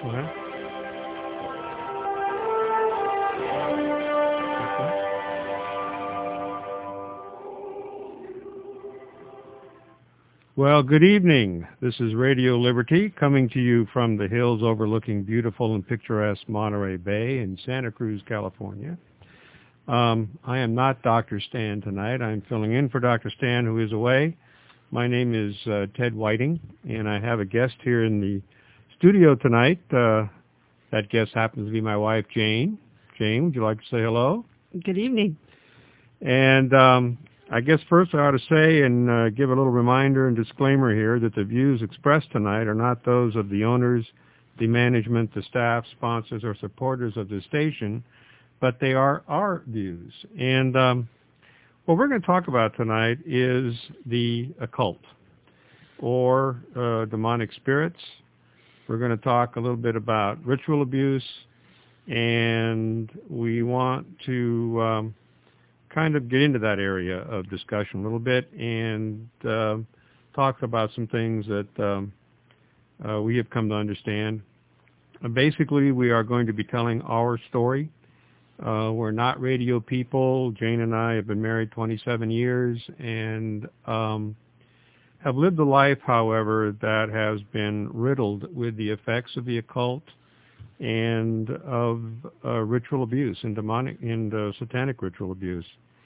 What? Well, good evening. This is Radio Liberty coming to you from the hills overlooking beautiful and picturesque Monterey Bay in Santa Cruz, California. I am not Dr. Stan tonight. I'm filling in for Dr. Stan, who is away. My name is Ted Whiting, and I have a guest here in the studio tonight. That guest happens to be my wife, Jane. Jane, would you like to say hello? Good evening. And I guess first I ought to say and give a little reminder and disclaimer here that the views expressed tonight are not those of the owners, the management, the staff, sponsors, or supporters of the station, but they are our views. And what we're going to talk about tonight is the occult or demonic spirits. We're going to talk a little bit about ritual abuse, and we want to kind of get into that area of discussion a little bit and talk about some things that we have come to understand. Basically, we are going to be telling our story. We're not radio people. Jane and I have been married 27 years and have lived a life, however, that has been riddled with the effects of the occult and of ritual abuse and demonic and satanic ritual abuse.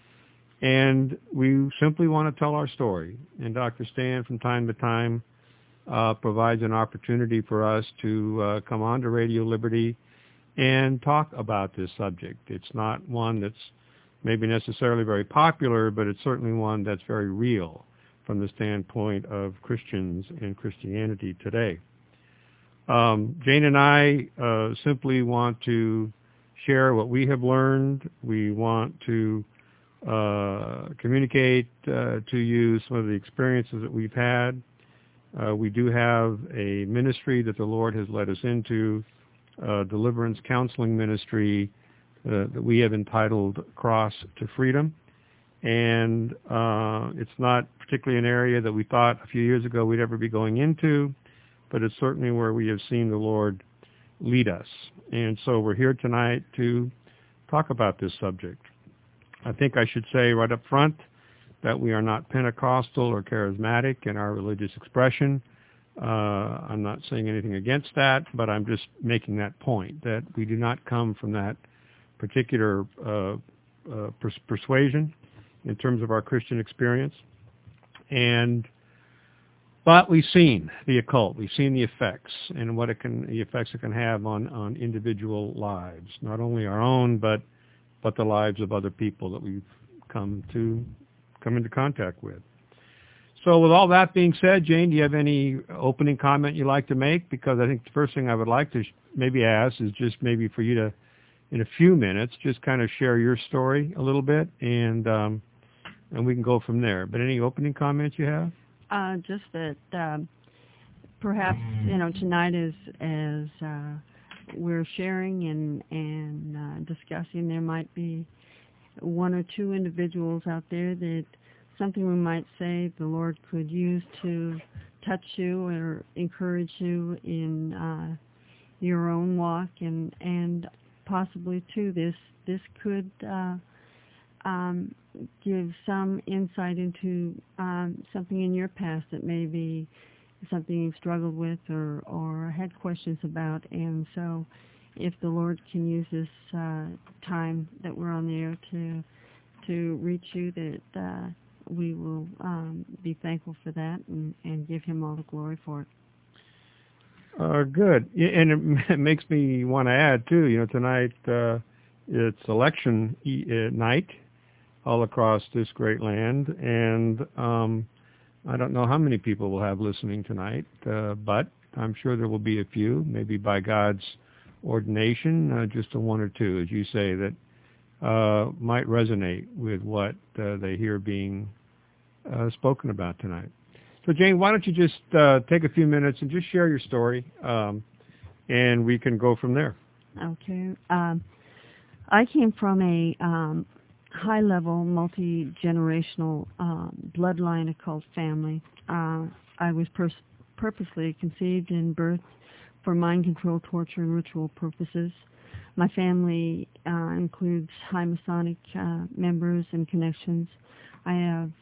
And we simply want to tell our story. And Dr. Stan, from time to time, provides an opportunity for us to come on to Radio Liberty and talk about this subject. It's not one that's maybe necessarily very popular, but it's certainly one that's very real from the standpoint of Christians and Christianity today. Jane and I simply want to share what we have learned. We want to communicate to you some of the experiences that we've had. We do have a ministry that the Lord has led us into, deliverance counseling ministry that we have entitled Cross to Freedom. And it's not particularly an area that we thought a few years ago we'd ever be going into, but it's certainly where we have seen the Lord lead us. And so we're here tonight to talk about this subject. I think I should say right up front that we are not Pentecostal or charismatic in our religious expression. I'm not saying anything against that, but I'm just making that point, that we do not come from that particular persuasion in terms of our Christian experience. But we've seen the occult. We've seen the effects and the effects it can have on individual lives, not only our own, but the lives of other people that we've come into contact with. So with all that being said, Jane, do you have any opening comment you'd like to make? Because I think the first thing I would like to maybe ask is just maybe for you to, in a few minutes, just kind of share your story a little bit, and we can go from there. But any opening comments you have? Just that perhaps, tonight as we're sharing and discussing, there might be one or two individuals out there that something we might say the Lord could use to touch you or encourage you in your own walk, and possibly too this could give some insight into something in your past that may be something you've struggled with or had questions about. And so if the Lord can use this time that we're on the air to reach you, that we will be thankful for that and give him all the glory for it. Good. And it makes me want to add, too, tonight it's election night all across this great land, and I don't know how many people we'll have listening tonight, but I'm sure there will be a few, maybe by God's ordination, just a one or two, as you say, that might resonate with what they hear being spoken about tonight. So, Jane, why don't you just take a few minutes and just share your story, and we can go from there. Okay. I came from a high-level, multi-generational bloodline occult family. I was purposely conceived and birthed for mind control, torture, and ritual purposes. My family includes high Masonic members and connections. I have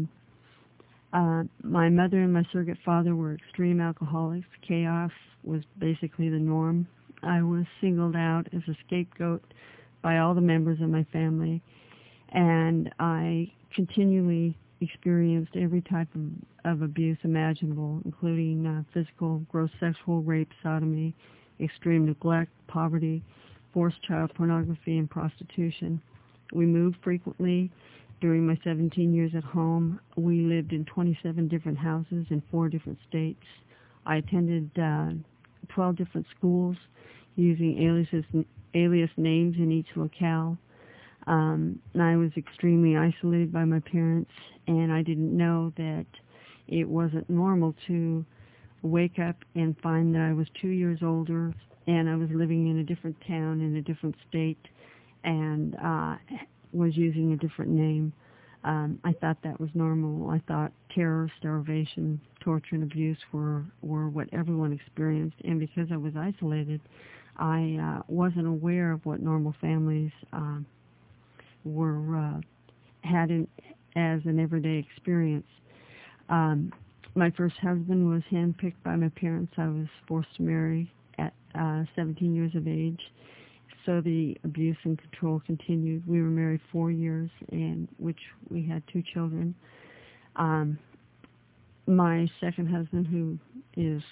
my mother and my surrogate father were extreme alcoholics. Chaos was basically the norm. I was singled out as a scapegoat by all the members of my family, and I continually experienced every type of abuse imaginable, including physical, gross sexual rape, sodomy, extreme neglect, poverty, forced child pornography, and prostitution. We moved frequently. During my 17 years at home, we lived in 27 different houses in 4 different states. I attended 12 different schools using alias names in each locale. I was extremely isolated by my parents, and I didn't know that it wasn't normal to wake up and find that I was 2 years older and I was living in a different town in a different state and was using a different name. I thought that was normal. I thought terror, starvation, torture, and abuse were what everyone experienced, and because I was isolated, I wasn't aware of what normal families had as an everyday experience. My first husband was handpicked by my parents. I was forced to marry at 17 years of age. So the abuse and control continued. We were married 4 years, in which we had 2 children. My second husband, who is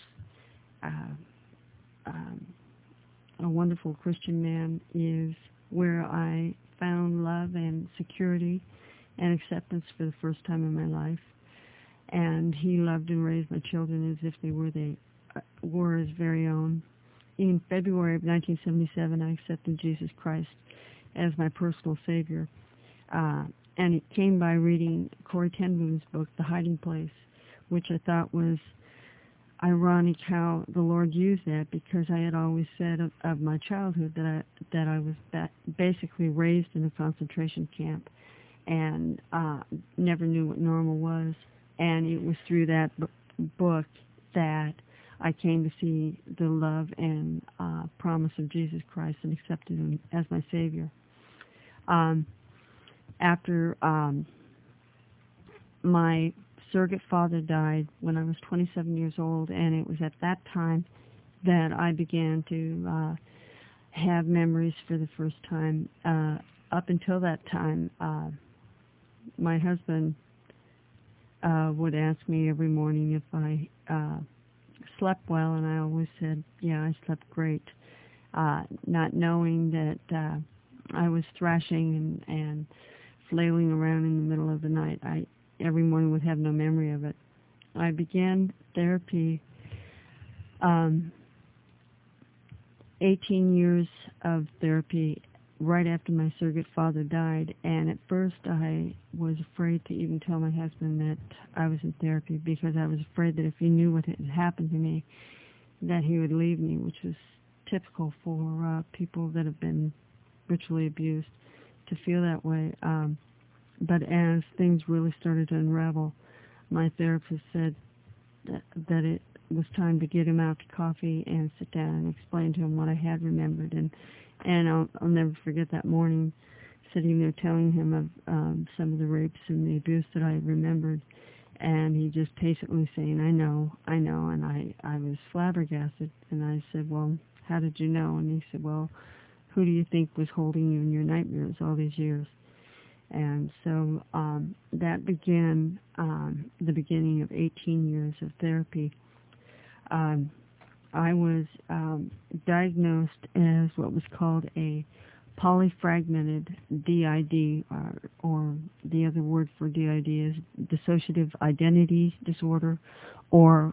a wonderful Christian man, is where I found love and security and acceptance for the first time in my life. And he loved and raised my children as if they were his very own. In February of 1977, I accepted Jesus Christ as my personal Savior. And it came by reading Corrie ten Boom's book, The Hiding Place, which I thought was ironic how the Lord used that, because I had always said of my childhood that I was basically raised in a concentration camp and never knew what normal was. And it was through that book that I came to see the love and promise of Jesus Christ and accepted him as my Savior. After my surrogate father died when I was 27 years old, and it was at that time that I began to have memories for the first time. Up until that time, my husband would ask me every morning if I slept well, and I always said, yeah, I slept great, not knowing that I was thrashing and flailing around in the middle of the night. I every morning would have no memory of it. I began therapy 18 years of therapy right after my surrogate father died, and at first I was afraid to even tell my husband that I was in therapy, because I was afraid that if he knew what had happened to me, that he would leave me, which was typical for people that have been ritually abused to feel that way. But as things really started to unravel, my therapist said that it was time to get him out to coffee and sit down and explain to him what I had remembered. And I'll never forget that morning, sitting there telling him of some of the rapes and the abuse that I remembered, and he just patiently saying, I know, and I was flabbergasted, and I said, well, how did you know? And he said, well, who do you think was holding you in your nightmares all these years? And so that began the beginning of 18 years of therapy. I was diagnosed as what was called a polyfragmented DID, or the other word for DID is dissociative identity disorder, or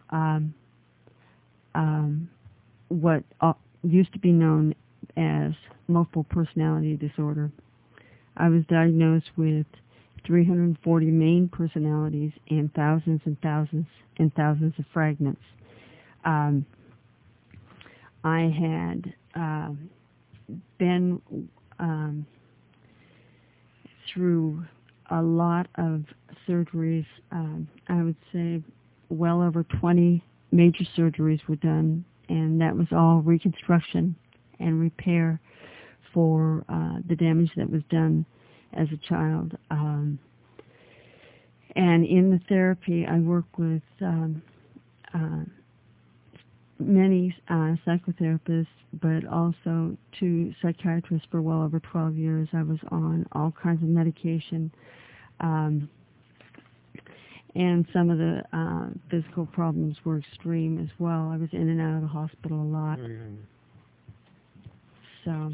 what used to be known as multiple personality disorder. I was diagnosed with 340 main personalities and thousands and thousands and thousands of fragments. I had been through a lot of surgeries. I would say well over 20 major surgeries were done and that was all reconstruction and repair for the damage that was done as a child. And in the therapy, I work with many psychotherapists, but also 2 psychiatrists for well over 12 years. I was on all kinds of medication, and some of the physical problems were extreme as well. I was in and out of the hospital a lot. So,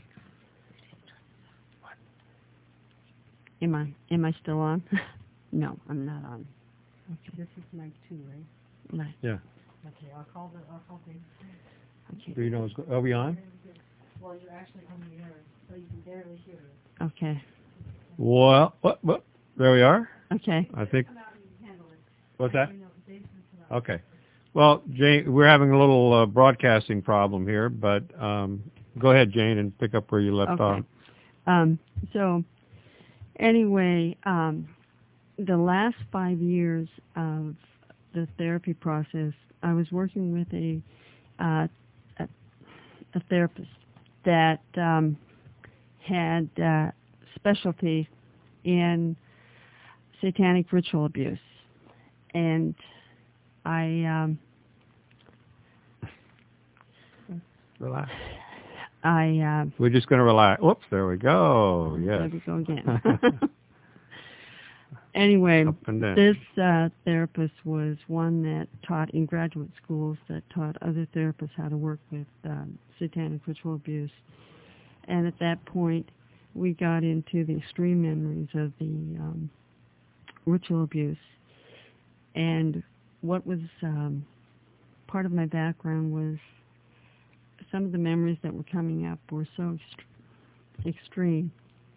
am I still on? No, I'm not on. Okay. This is mic 2, right? Right. Yeah. Okay, I'll call things. Okay. Do you know, are we on? Well, you're actually on the air, so you can barely hear it. Okay. Well, there we are. Okay. I think. What's that? Okay. Well, Jane, we're having a little broadcasting problem here, but go ahead, Jane, and pick up where you left off. So, anyway, the last 5 years of the therapy process, I was working with a therapist that had specialty in satanic ritual abuse, and Relax. I We're just going to relax. Whoops, there we go. Yes. There we go again. Anyway, this therapist was one that taught in graduate schools, that taught other therapists how to work with satanic ritual abuse. And at that point, we got into the extreme memories of the ritual abuse. And what was part of my background was some of the memories that were coming up were so extreme.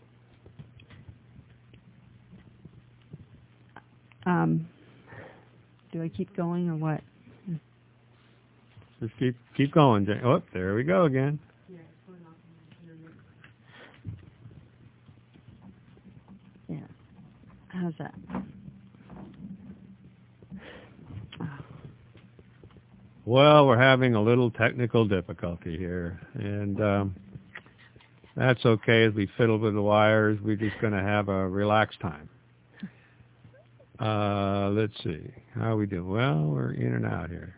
Do I keep going or what? Just keep going, Jane. Oh, there we go again. Yeah. How's that? Well, we're having a little technical difficulty here, and that's okay. As we fiddle with the wires, we're just going to have a relaxed time. Let's see. How are we doing? Well, we're in and out here.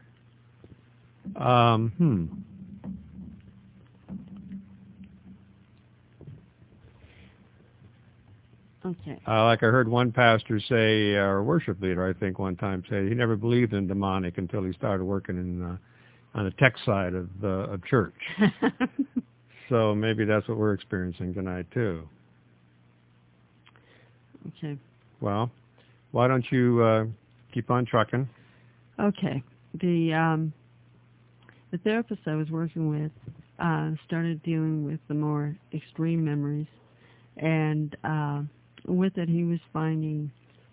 Okay. Like I heard one pastor say, or worship leader, I think, one time say he never believed in demonic until he started working in on the tech side of church. So maybe that's what we're experiencing tonight too. Okay. Well, why don't you keep on trucking? Okay. The therapist I was working with started dealing with the more extreme memories, and with it he was finding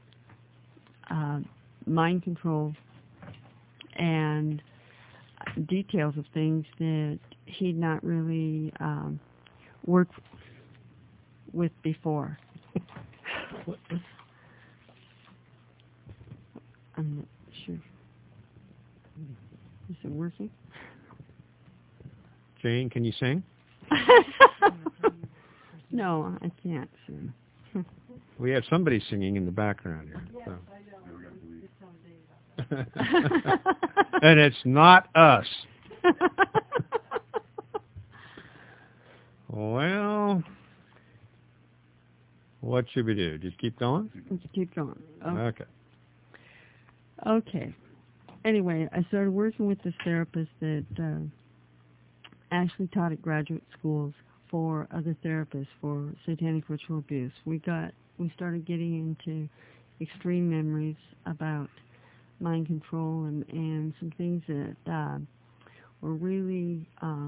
mind control and details of things that he'd not really worked with before. I'm not sure. Is it working? Jane, can you sing? No, I can't sing. We have somebody singing in the background here. Yes, So. I know. And it's not us. Well, what should we do? Just keep going? Let's keep going. Okay. Okay. Anyway, I started working with this therapist that actually taught at graduate schools for other therapists for satanic ritual abuse. We started getting into extreme memories about mind control and some things that were really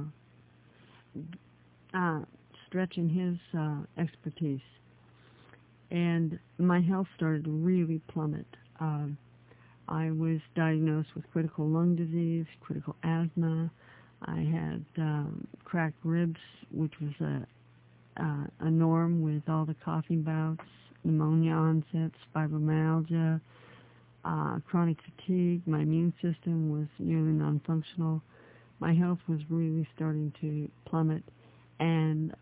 stretching his expertise. And my health started to really plummet. I was diagnosed with critical lung disease, critical asthma. I had cracked ribs, which was a norm with all the coughing bouts, pneumonia onsets, fibromyalgia, chronic fatigue. My immune system was nearly non-functional. my health was really starting to plummet. And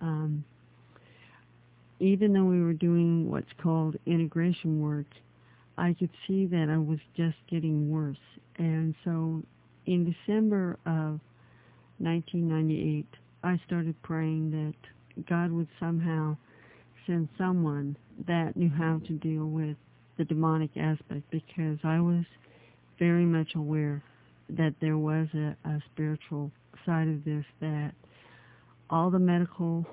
even though we were doing what's called integration work, I could see that I was just getting worse. And so in December of 1998, I started praying that God would somehow send someone that knew how to deal with the demonic aspect, because I was very much aware that there was a spiritual side of this, that all the medical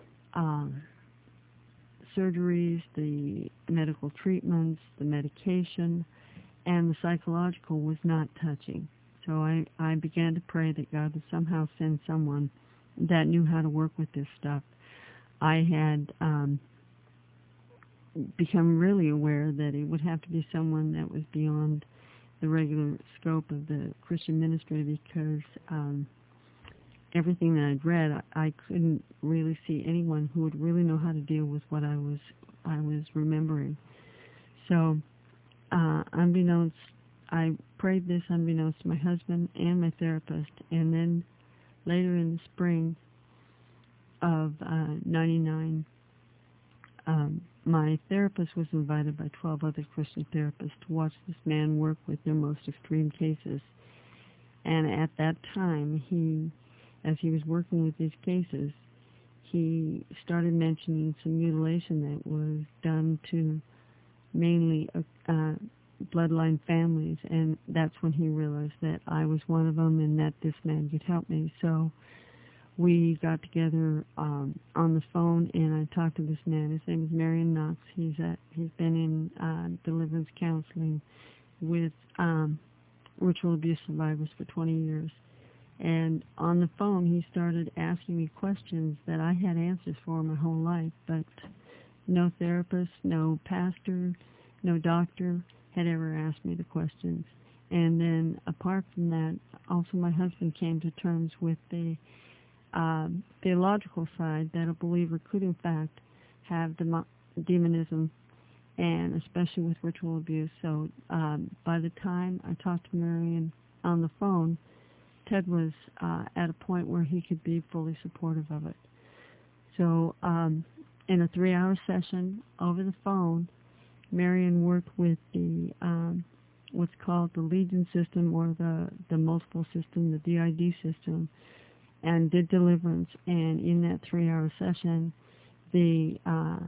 surgeries, the medical treatments, the medication, and the psychological was not touching. So I began to pray that God would somehow send someone that knew how to work with this stuff. I had become really aware that it would have to be someone that was beyond the regular scope of the Christian ministry, because everything that I'd read, I couldn't really see anyone who would really know how to deal with what I was remembering. So I prayed this unbeknownst to my husband and my therapist, and then later in the spring of 99, my therapist was invited by 12 other Christian therapists to watch this man work with their most extreme cases. And at that time, as he was working with these cases, he started mentioning some mutilation that was done to mainly bloodline families, and that's when he realized that I was one of them and that this man could help me. So we got together on the phone, and I talked to this man. His name is Marion Knox. He's been in deliverance counseling with ritual abuse survivors for 20 years. And on the phone, he started asking me questions that I had answers for my whole life, but no therapist, no pastor, no doctor had ever asked me the questions. And then apart from that, also my husband came to terms with the theological side that a believer could in fact have demonism, and especially with ritual abuse. So by the time I talked to Marion on the phone, Ted was at a point where he could be fully supportive of it. So in a 3-hour session over the phone, Marion worked with the what's called the Legion system, or the multiple system, the DID system, and did deliverance. And in that 3-hour session, the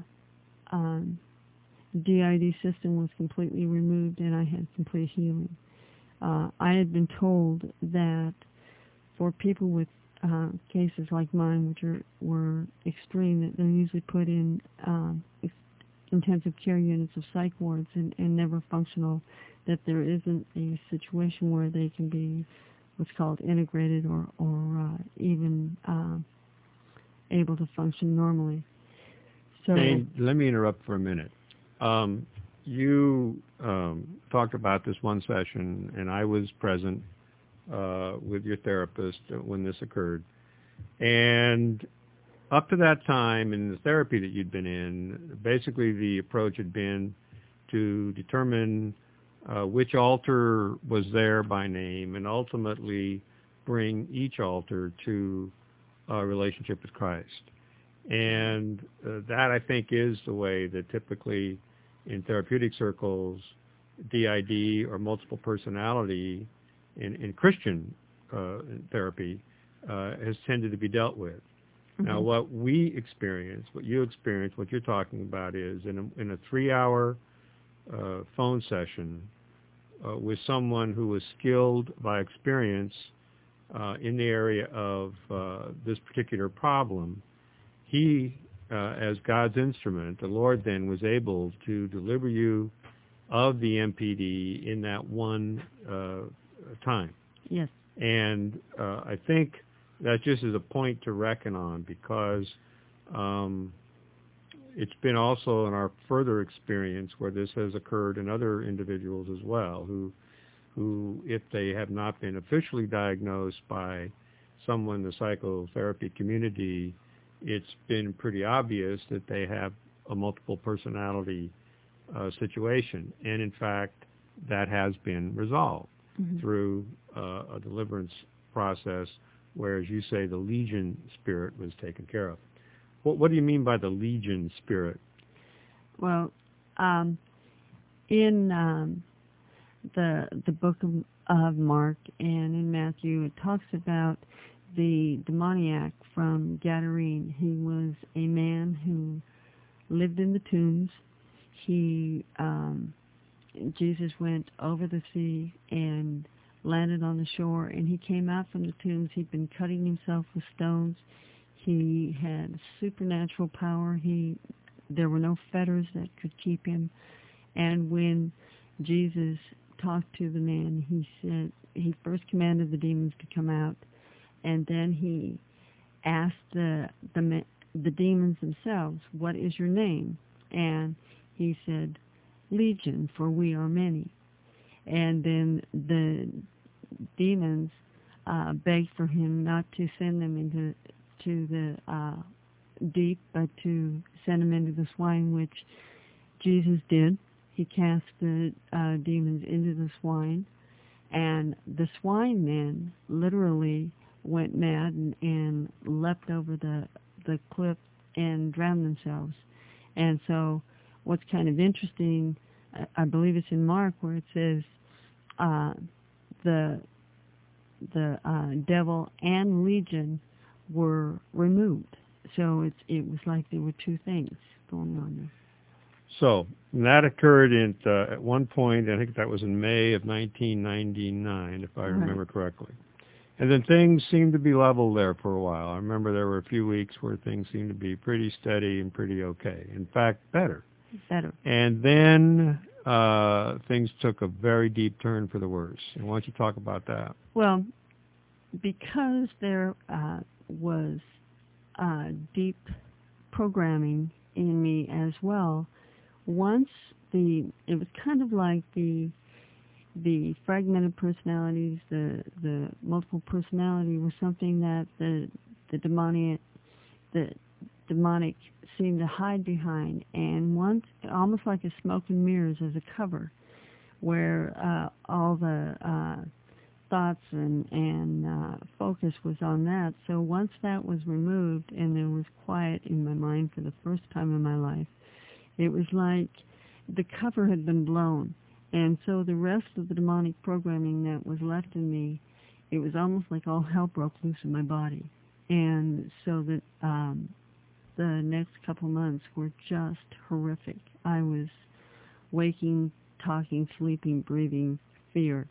DID system was completely removed, and I had complete healing. I had been told that for people with cases like mine, which were extreme, that they're usually put in intensive care units of psych wards and never functional, that there isn't a situation where they can be what's called integrated or even able to function normally. So, Jane, let me interrupt for a minute. You talked about this one session, and I was present with your therapist when this occurred. And up to that time in the therapy that you'd been in, basically the approach had been to determine which altar was there by name, and ultimately bring each altar to a relationship with Christ. And that, I think, is the way that typically in therapeutic circles, DID or multiple personality in Christian therapy has tended to be dealt with. Mm-hmm. Now, what we experience, what you experience, what you're talking about is in a 3-hour phone session with someone who was skilled by experience in the area of this particular problem. He, as God's instrument, the Lord then was able to deliver you of the MPD in that one time. Yes. And I think that just is a point to reckon on, because it's been also in our further experience where this has occurred in other individuals as well, who if they have not been officially diagnosed by someone in the psychotherapy community, it's been pretty obvious that they have a multiple personality situation. And in fact, that has been resolved through a deliverance process whereas you say the legion spirit was taken care of. What do you mean by the legion spirit? Well, in the book of Mark and in Matthew, it talks about the demoniac from Gadarene. He was a man who lived in the tombs. Jesus went over the sea and landed on the shore, and he came out from the tombs. He'd been cutting himself with stones. He had supernatural power. There were no fetters that could keep him. And when Jesus talked to the man, he said he first commanded the demons to come out, and then he asked the demons themselves, "What is your name?" And he said, "Legion, for we are many." And then the demons begged for him not to send them into the deep, but to send them into the swine, which Jesus did. He cast the demons into the swine, and the swine then literally went mad and leapt over the cliff and drowned themselves. And so what's kind of interesting, I believe it's in Mark where it says the devil and legion were removed. So it was like there were two things going on there. So that occurred at one point, I think that was in May of 1999, if I remember correctly. And then things seemed to be level there for a while. I remember there were a few weeks where things seemed to be pretty steady and pretty okay. In fact, better. And then things took a very deep turn for the worse. And why don't you talk about that? Well, because there was deep programming in me as well, once it was kind of like the fragmented personalities, the multiple personality was something that the demonic seemed to hide behind, and once almost like a smoke and mirrors as a cover, where all the thoughts and focus was on that. So once that was removed and there was quiet in my mind for the first time in my life, it was like the cover had been blown. And so the rest of the demonic programming that was left in me, it was almost like all hell broke loose in my body. And so that the next couple months were just horrific. I was waking, talking, sleeping, breathing, fear,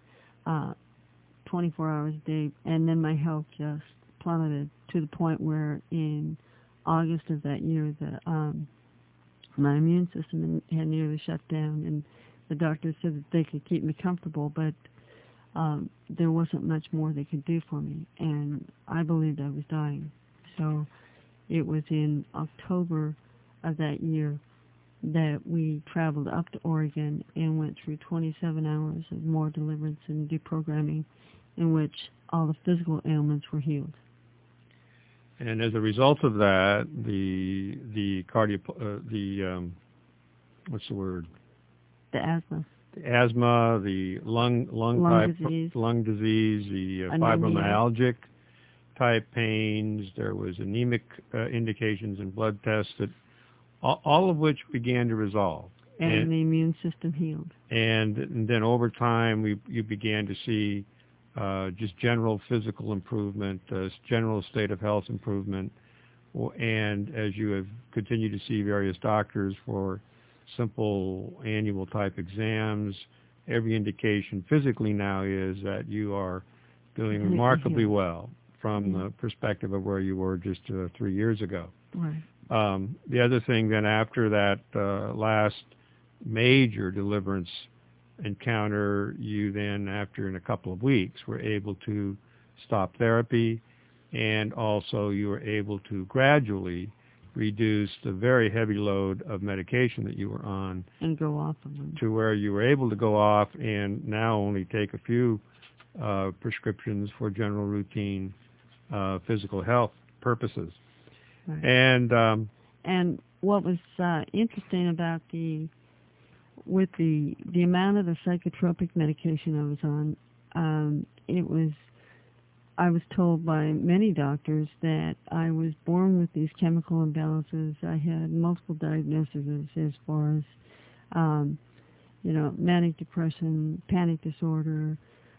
24 hours a day. And then my health just plummeted to the point where in August of that year, my immune system had nearly shut down, and the doctors said that they could keep me comfortable, but there wasn't much more they could do for me, and I believed I was dying. So it was in October of that year that we traveled up to Oregon and went through 27 hours of more deliverance and deprogramming, in which all the physical ailments were healed. And as a result of that, what's the word? The asthma. The asthma, the lung disease, the fibromyalgic type pains. There was anemic indications in blood tests that all of which began to resolve. And the immune system healed. And then over time, you began to see just general physical improvement, general state of health improvement, and as you have continued to see various doctors for simple annual type exams, every indication physically now is that you are doing remarkably well from the perspective of where you were just 3 years ago. Right. The other thing then after that last major deliverance encounter, you then, in a couple of weeks, were able to stop therapy, and also you were able to gradually reduce the very heavy load of medication that you were on and go off of them to where you were able to go off and now only take a few prescriptions for general routine physical health purposes. Right. And what was interesting about with the amount of the psychotropic medication I was on, it was I was told by many doctors that I was born with these chemical imbalances. I had multiple diagnoses as far as, manic depression, panic disorder,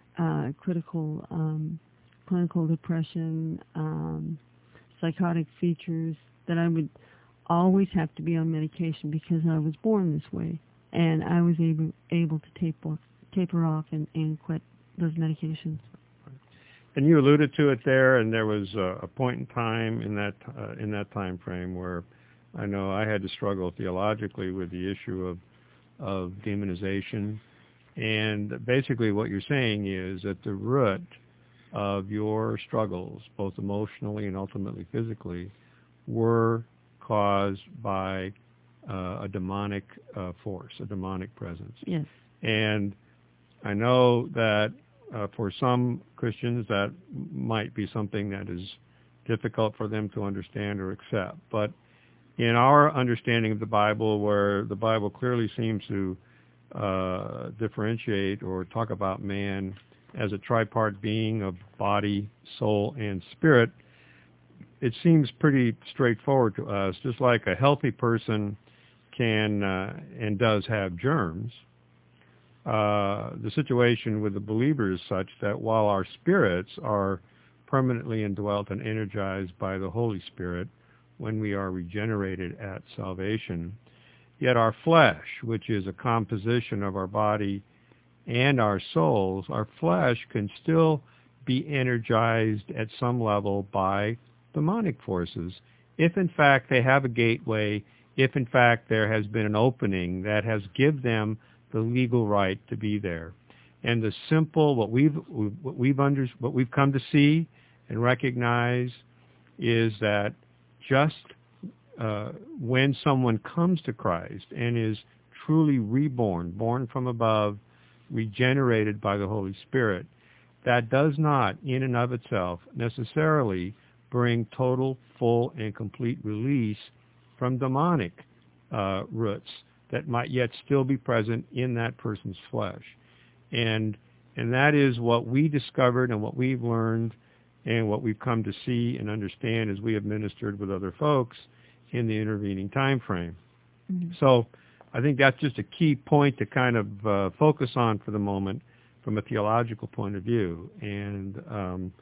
clinical depression, psychotic features, that I would always have to be on medication because I was born this way. And I was able to taper off and quit those medications. And you alluded to it there, and there was a point in time in that time frame where I know I had to struggle theologically with the issue of demonization. And basically what you're saying is that the root of your struggles, both emotionally and ultimately physically, were caused by a demonic force, a demonic presence. Yes. And I know that for some Christians that might be something that is difficult for them to understand or accept. But in our understanding of the Bible, where the Bible clearly seems to differentiate or talk about man as a tripart being of body, soul, and spirit, it seems pretty straightforward to us. Just like a healthy person can and does have germs, the situation with the believer is such that while our spirits are permanently indwelt and energized by the Holy Spirit when we are regenerated at salvation, yet our flesh, which is a composition of our body and our souls, our flesh can still be energized at some level by demonic forces, if in fact they have a gateway, if in fact there has been an opening that has given them the legal right to be there. And the simple, what we've come to see and recognize is that just when someone comes to Christ and is truly reborn, born from above, regenerated by the Holy Spirit, that does not in and of itself necessarily bring total, full, and complete release from demonic roots that might yet still be present in that person's flesh. And that is what we discovered and what we've learned and what we've come to see and understand as we have ministered with other folks in the intervening time frame. Mm-hmm. So I think that's just a key point to kind of focus on for the moment from a theological point of view. And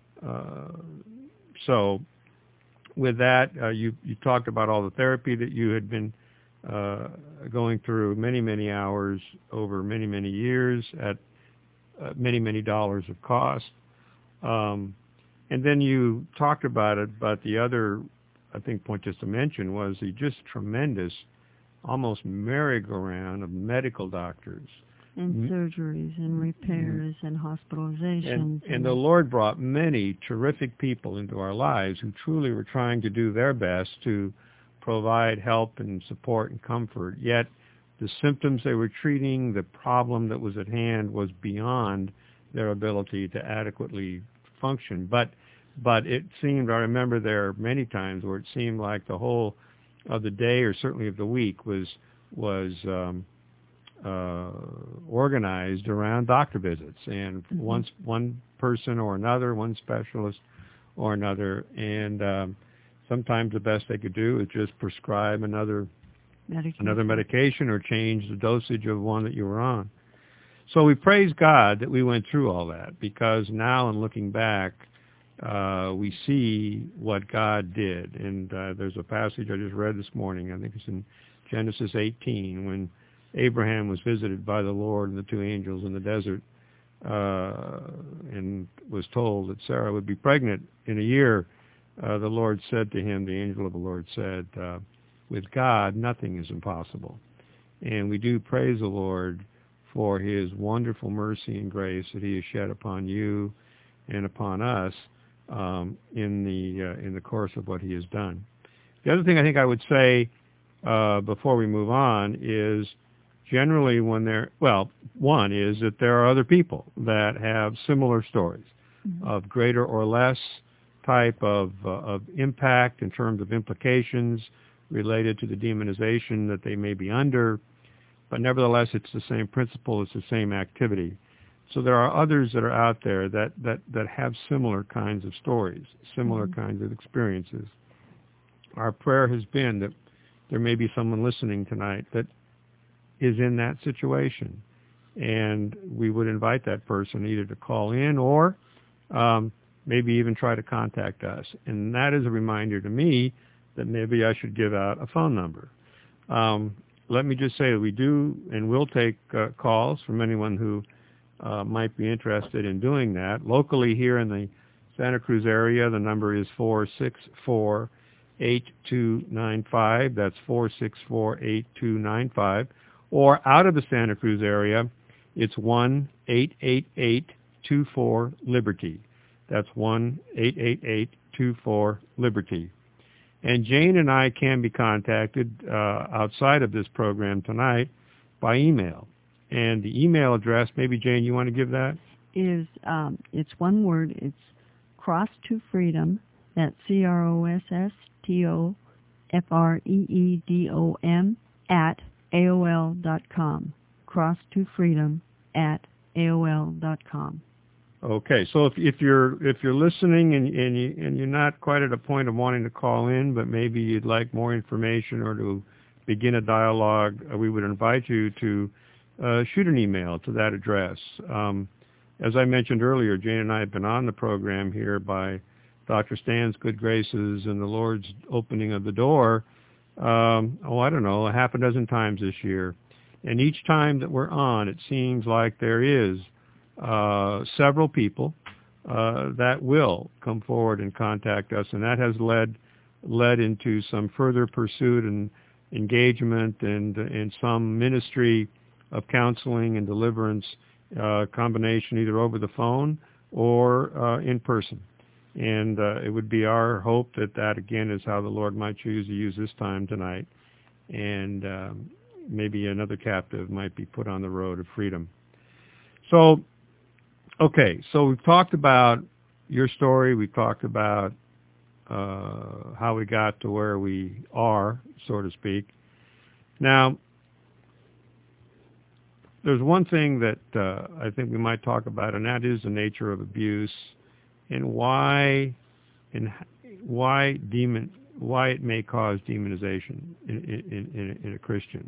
so with that, you talked about all the therapy that you had been going through, many hours over many years at many dollars of cost. And then you talked about it, but the other, I think, point just to mention was the just tremendous, almost merry-go-round of medical doctors. And surgeries and repairs and hospitalizations. And the Lord brought many terrific people into our lives who truly were trying to do their best to provide help and support and comfort. Yet the symptoms they were treating, the problem that was at hand, was beyond their ability to adequately function. But it seemed, I remember there many times where it seemed like the whole of the day or certainly of the week was organized around doctor visits, and one person or another, one specialist or another, and sometimes the best they could do is just prescribe another medication or change the dosage of one that you were on. So we praise God that we went through all that, because now in looking back, we see what God did. And there's a passage I just read this morning, I think it's in Genesis 18, when Abraham was visited by the Lord and the two angels in the desert, and was told that Sarah would be pregnant in a year. The Lord said to him, the angel of the Lord said, with God, nothing is impossible. And we do praise the Lord for his wonderful mercy and grace that he has shed upon you and upon us in the course of what he has done. The other thing I think I would say before we move on is generally one is that there are other people that have similar stories of greater or less type of impact in terms of implications related to the demonization that they may be under, but nevertheless it's the same principle, it's the same activity. So there are others that are out there that have similar kinds of stories, similar kinds of experiences. Our prayer has been that there may be someone listening tonight that is in that situation, and we would invite that person either to call in or maybe even try to contact us. And that is a reminder to me that maybe I should give out a phone number. Let me just say that we do and will take calls from anyone who might be interested in doing that. Locally here in the Santa Cruz area, the number is 464-8295. That's 464-8295. Or out of the Santa Cruz area, it's 1-888-24-LIBERTY. That's 1-888-24-LIBERTY. And Jane and I can be contacted outside of this program tonight by email. And the email address, maybe Jane, you want to give that? Is it's one word. It's Cross to Freedom. That's CROSSTOFREEDOM @AOL.com. Cross to Freedom @AOL.com. Okay, so if you're listening and you're not quite at a point of wanting to call in, but maybe you'd like more information or to begin a dialogue, we would invite you to shoot an email to that address. As I mentioned earlier, Jane and I have been on the program here by Dr. Stan's good graces and the Lord's opening of the door, I don't know, a half a dozen times this year. And each time that we're on, it seems like there is several people that will come forward and contact us, and that has led into some further pursuit and engagement and some ministry of counseling and deliverance, combination either over the phone or in person. And it would be our hope that again is how the Lord might choose to use this time tonight, and maybe another captive might be put on the road of freedom. So, okay, so we've talked about your story. We've talked about how we got to where we are, so to speak. Now, there's one thing that I think we might talk about, and that is the nature of abuse and why it may cause demonization in a Christian.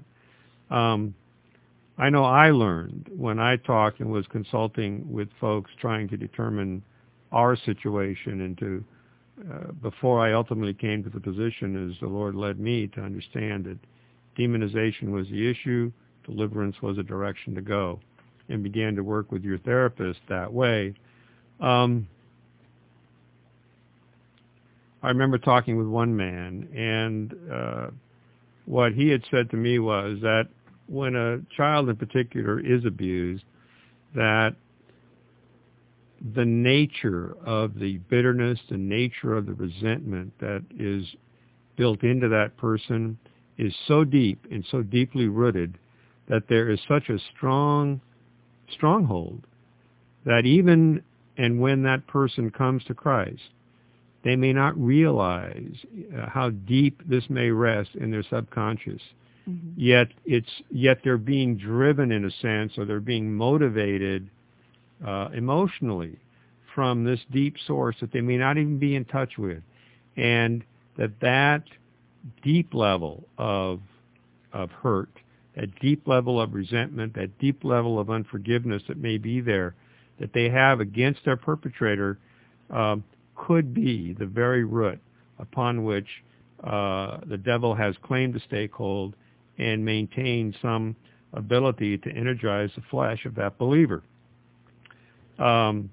I know I learned when I talked and was consulting with folks trying to determine our situation and before I ultimately came to the position as the Lord led me to understand that demonization was the issue, deliverance was a direction to go, and began to work with your therapist that way. I remember talking with one man, and what he had said to me was that when a child in particular is abused, that the nature of the bitterness, the nature of the resentment that is built into that person is so deep and so deeply rooted that there is such a stronghold that even and when that person comes to Christ, they may not realize how deep this may rest in their subconscious. Mm-hmm. Yet they're being driven in a sense, or they're being motivated emotionally from this deep source that they may not even be in touch with, and that deep level of hurt, that deep level of resentment, that deep level of unforgiveness that may be there, that they have against their perpetrator, could be the very root upon which the devil has claimed to stake hold and maintain some ability to energize the flesh of that believer. Is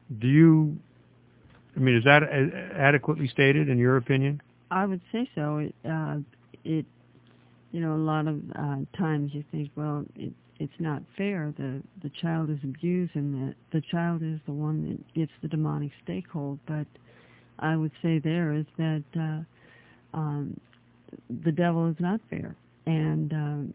that adequately stated in your opinion? I would say so. A lot of times you think, well, it's not fair. The child is abused, and the child is the one that gets the demonic stakehold. But I would say there is that the devil is not fair, and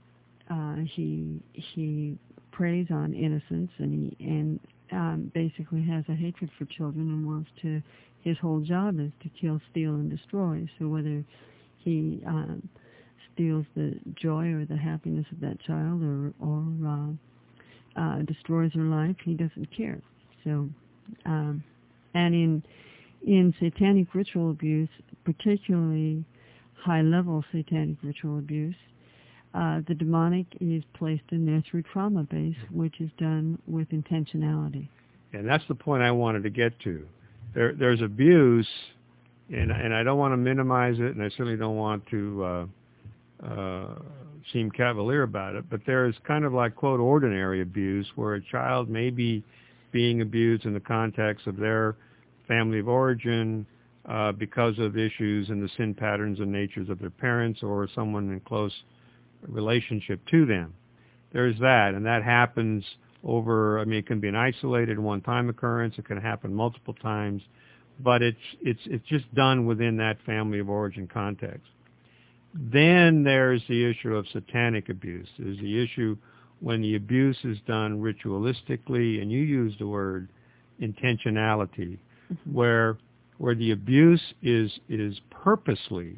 he preys on innocence, and he basically has a hatred for children and wants to. His whole job is to kill, steal, and destroy. So whether he steals the joy or the happiness of that child, or destroys her life, he doesn't care. So, and in satanic ritual abuse, particularly high-level satanic ritual abuse, the demonic is placed in there through trauma base, which is done with intentionality. And that's the point I wanted to get to. There's abuse, and I don't want to minimize it, and I certainly don't want to seem cavalier about it, but there is kind of like, quote, ordinary abuse, where a child may be being abused in the context of their family of origin because of issues in the sin patterns and natures of their parents or someone in close relationship to them. There's that, and that happens over, I mean, it can be an isolated one-time occurrence, it can happen multiple times, but it's just done within that family of origin context. Then there's the issue of satanic abuse. There's the issue when the abuse is done ritualistically, and you use the word intentionality, where the abuse is purposely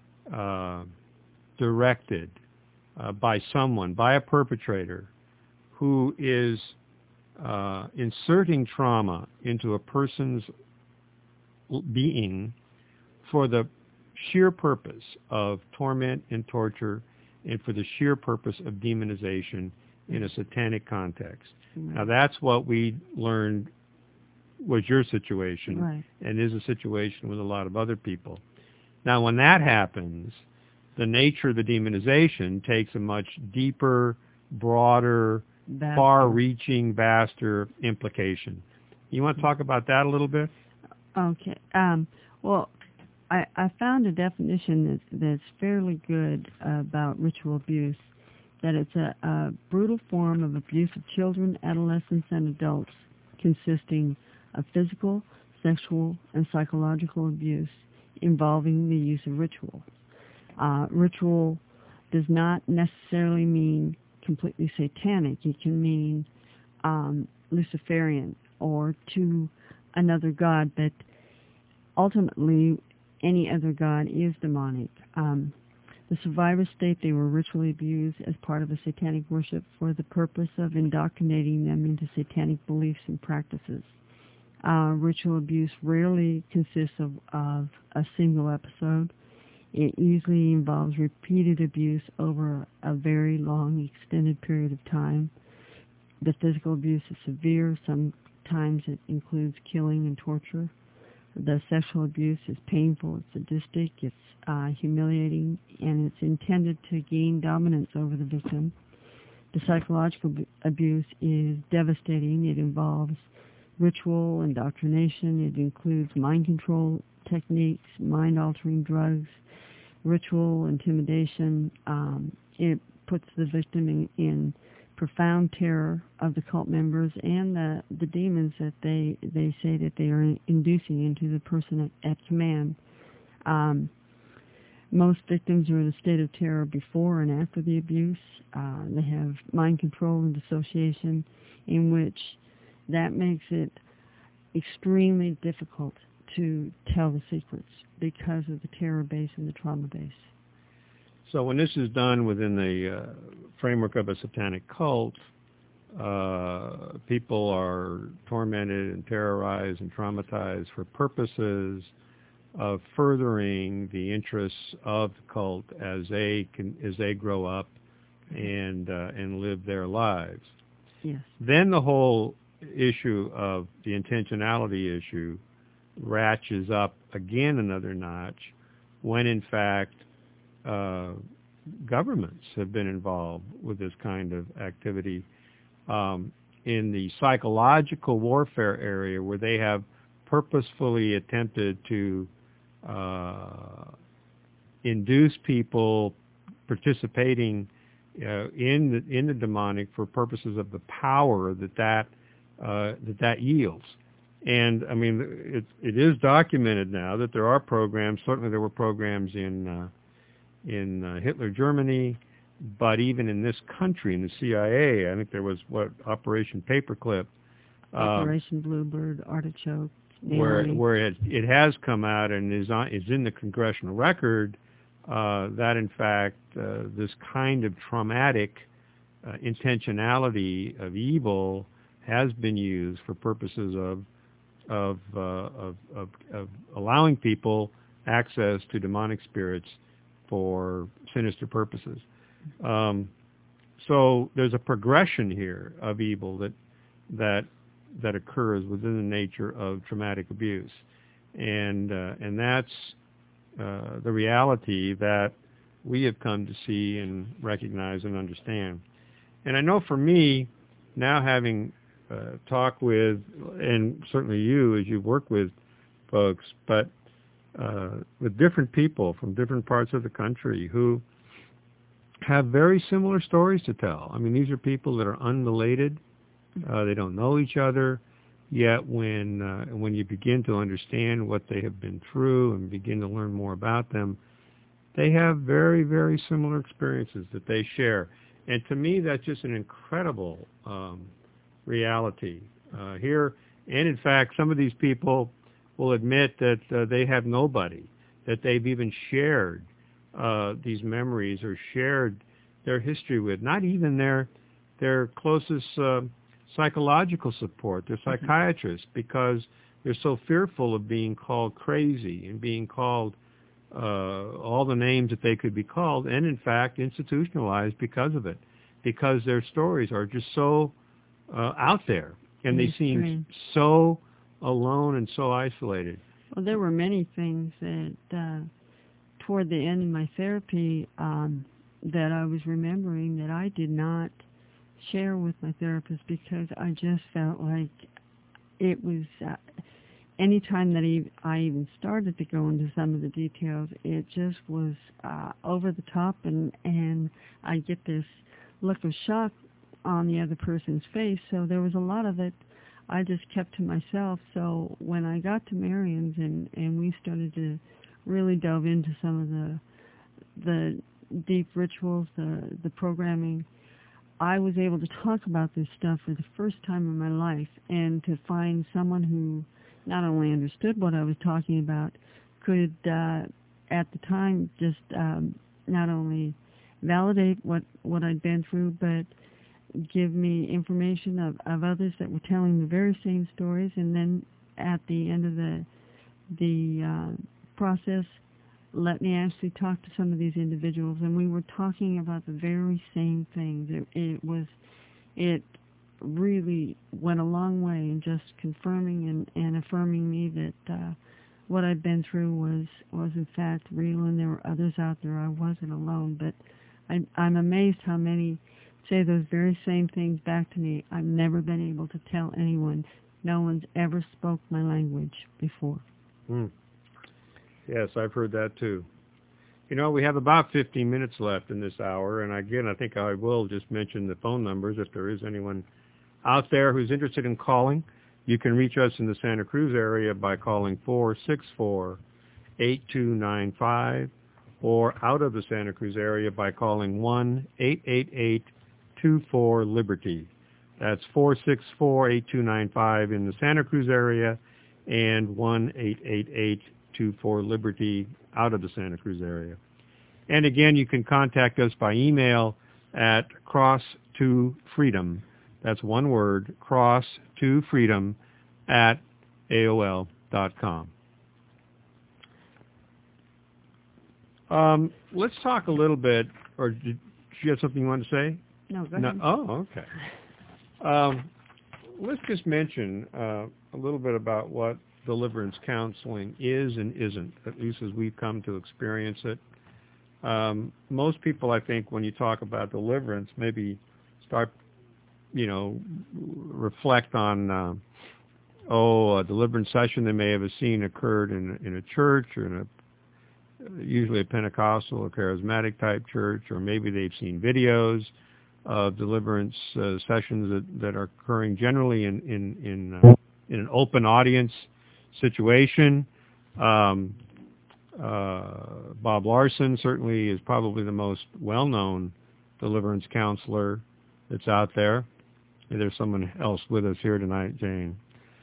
directed by someone, by a perpetrator, who is inserting trauma into a person's being for the sheer purpose of torment and torture and for the sheer purpose of demonization in a satanic context. Now that's what we learned was your situation, and is a situation with a lot of other people. Now when that happens, the nature of the demonization takes a much deeper, broader, far-reaching, vaster implication. You want to talk about that a little bit? Okay. Well, I found a definition that's fairly good about ritual abuse, that it's a brutal form of abuse of children, adolescents, and adults consisting of physical, sexual, and psychological abuse involving the use of ritual. Ritual does not necessarily mean completely satanic. It can mean Luciferian or to another god, but ultimately any other god is demonic. The survivors state they were ritually abused as part of a satanic worship for the purpose of indoctrinating them into satanic beliefs and practices. Ritual abuse rarely consists of a single episode. It usually involves repeated abuse over a very long, extended period of time. The physical abuse is severe. Sometimes it includes killing and torture. The sexual abuse is painful, it's sadistic, it's humiliating, and it's intended to gain dominance over the victim. The psychological abuse is devastating. It involves ritual, indoctrination. It includes mind control techniques, mind-altering drugs, ritual, intimidation. It puts the victim in profound terror of the cult members and the demons that they say that they are inducing into the person at command. Most victims are in a state of terror before and after the abuse. They have mind control and dissociation, in which that makes it extremely difficult to tell the secrets because of the terror base and the trauma base. So when this is done within the framework of a satanic cult, people are tormented and terrorized and traumatized for purposes of furthering the interests of the cult as they grow up and live their lives. Yes. Then the whole issue of the intentionality issue ratchets up again another notch when in fact governments have been involved with this kind of activity in the psychological warfare area, where they have purposefully attempted to induce people participating in the demonic for purposes of the power that yields. And I mean, it is documented now that there are programs. Certainly, there were programs in Hitler Germany, but even in this country, in the CIA, I think there was Operation Paperclip, Operation Bluebird, Artichoke, where it has come out and is in the congressional record that in fact this kind of traumatic intentionality of evil has been used for purposes of allowing people access to demonic spirits for sinister purposes. So there's a progression here of evil that occurs within the nature of traumatic abuse, and that's the reality that we have come to see and recognize and understand. And I know for me, now having talked with, and certainly you as you've worked with folks, but with different people from different parts of the country who have very similar stories to tell. I mean, these are people that are unrelated. They don't know each other. Yet when you begin to understand what they have been through and begin to learn more about them, they have very, very similar experiences that they share. And to me, that's just an incredible reality here. And in fact, some of these people will admit that they have nobody that they've even shared these memories or shared their history with, not even their closest psychological support, their psychiatrist, because they're so fearful of being called crazy and being called all the names that they could be called, and in fact institutionalized because of it, because their stories are just so out there, and they seem so alone and so isolated. Well, there were many things that toward the end of my therapy that I was remembering that I did not share with my therapist, because I just felt like it was any time that I even started to go into some of the details, it just was over the top, and I get this look of shock on the other person's face. So there was a lot of it I just kept to myself. So when I got to Marion's and we started to really delve into some of the deep rituals, the programming, I was able to talk about this stuff for the first time in my life, and to find someone who not only understood what I was talking about, could at the time just not only validate what I'd been through, but give me information of others that were telling the very same stories. And then at the end of the process, let me actually talk to some of these individuals, and we were talking about the very same things. It really went a long way in just confirming and affirming me that what I'd been through was in fact real, and there were others out there. I wasn't alone. But I'm amazed how many say those very same things back to me. I've never been able to tell anyone. No one's ever spoke my language before. Yes, I've heard that too. You know, we have about 15 minutes left in this hour, and again, I think I will just mention the phone numbers. If there is anyone out there who's interested in calling, you can reach us in the Santa Cruz area by calling 464-8295, or out of the Santa Cruz area by calling 1-888-24-LIBERTY. That's 464-8295 in the Santa Cruz area, and 1-888-24-LIBERTY out of the Santa Cruz area. And again, you can contact us by email at cross2freedom. That's one word, cross2freedom at AOL.com. Let's talk a little bit, or did you have something you wanted to say? No, go ahead. Oh, okay. Let's just mention a little bit about what deliverance counseling is and isn't, at least as we've come to experience it. Most people, I think, when you talk about deliverance, maybe start, reflect on, a deliverance session they may have seen occurred in a church, or usually a Pentecostal or charismatic type church, or maybe they've seen videos of deliverance sessions that are occurring generally in an open audience situation. Bob Larson certainly is probably the most well-known deliverance counselor that's out there. And there's someone else with us here tonight, Jane.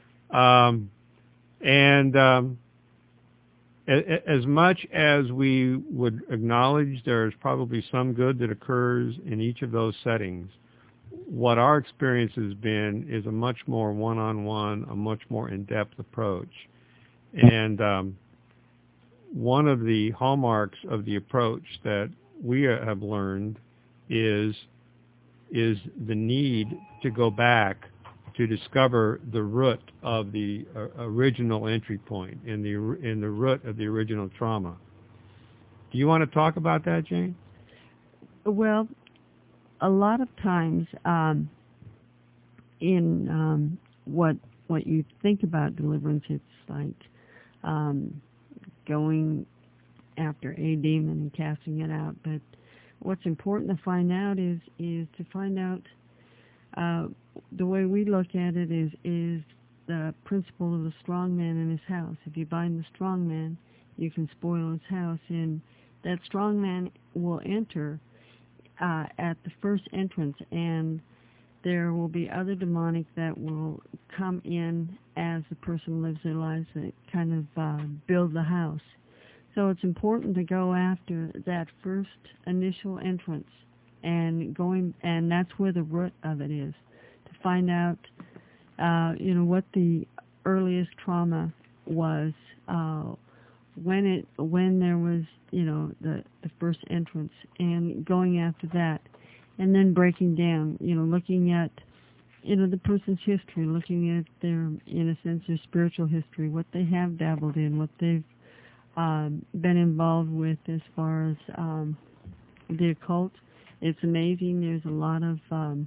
As much as we would acknowledge there's probably some good that occurs in each of those settings, what our experience has been is a much more one-on-one, a much more in-depth approach. And one of the hallmarks of the approach that we have learned is the need to go back to discover the root of the original entry point, in the root of the original trauma. Do you want to talk about that, Jane? Well, a lot of times in what you think about deliverance, it's like going after a demon and casting it out. But what's important to find out is to find out the way we look at it is the principle of the strong man in his house. If you bind the strong man, you can spoil his house, and that strong man will enter at the first entrance, and there will be other demonic that will come in as the person lives their lives that kind of build the house. So it's important to go after that first initial entrance and that's where the root of it is, to find out, what the earliest trauma was, when there was, the first entrance, and going after that, and then breaking down, looking at, the person's history, looking at their, in a sense, their spiritual history, what they have dabbled in, what they've been involved with as far as the occult. It's amazing. There's a lot of,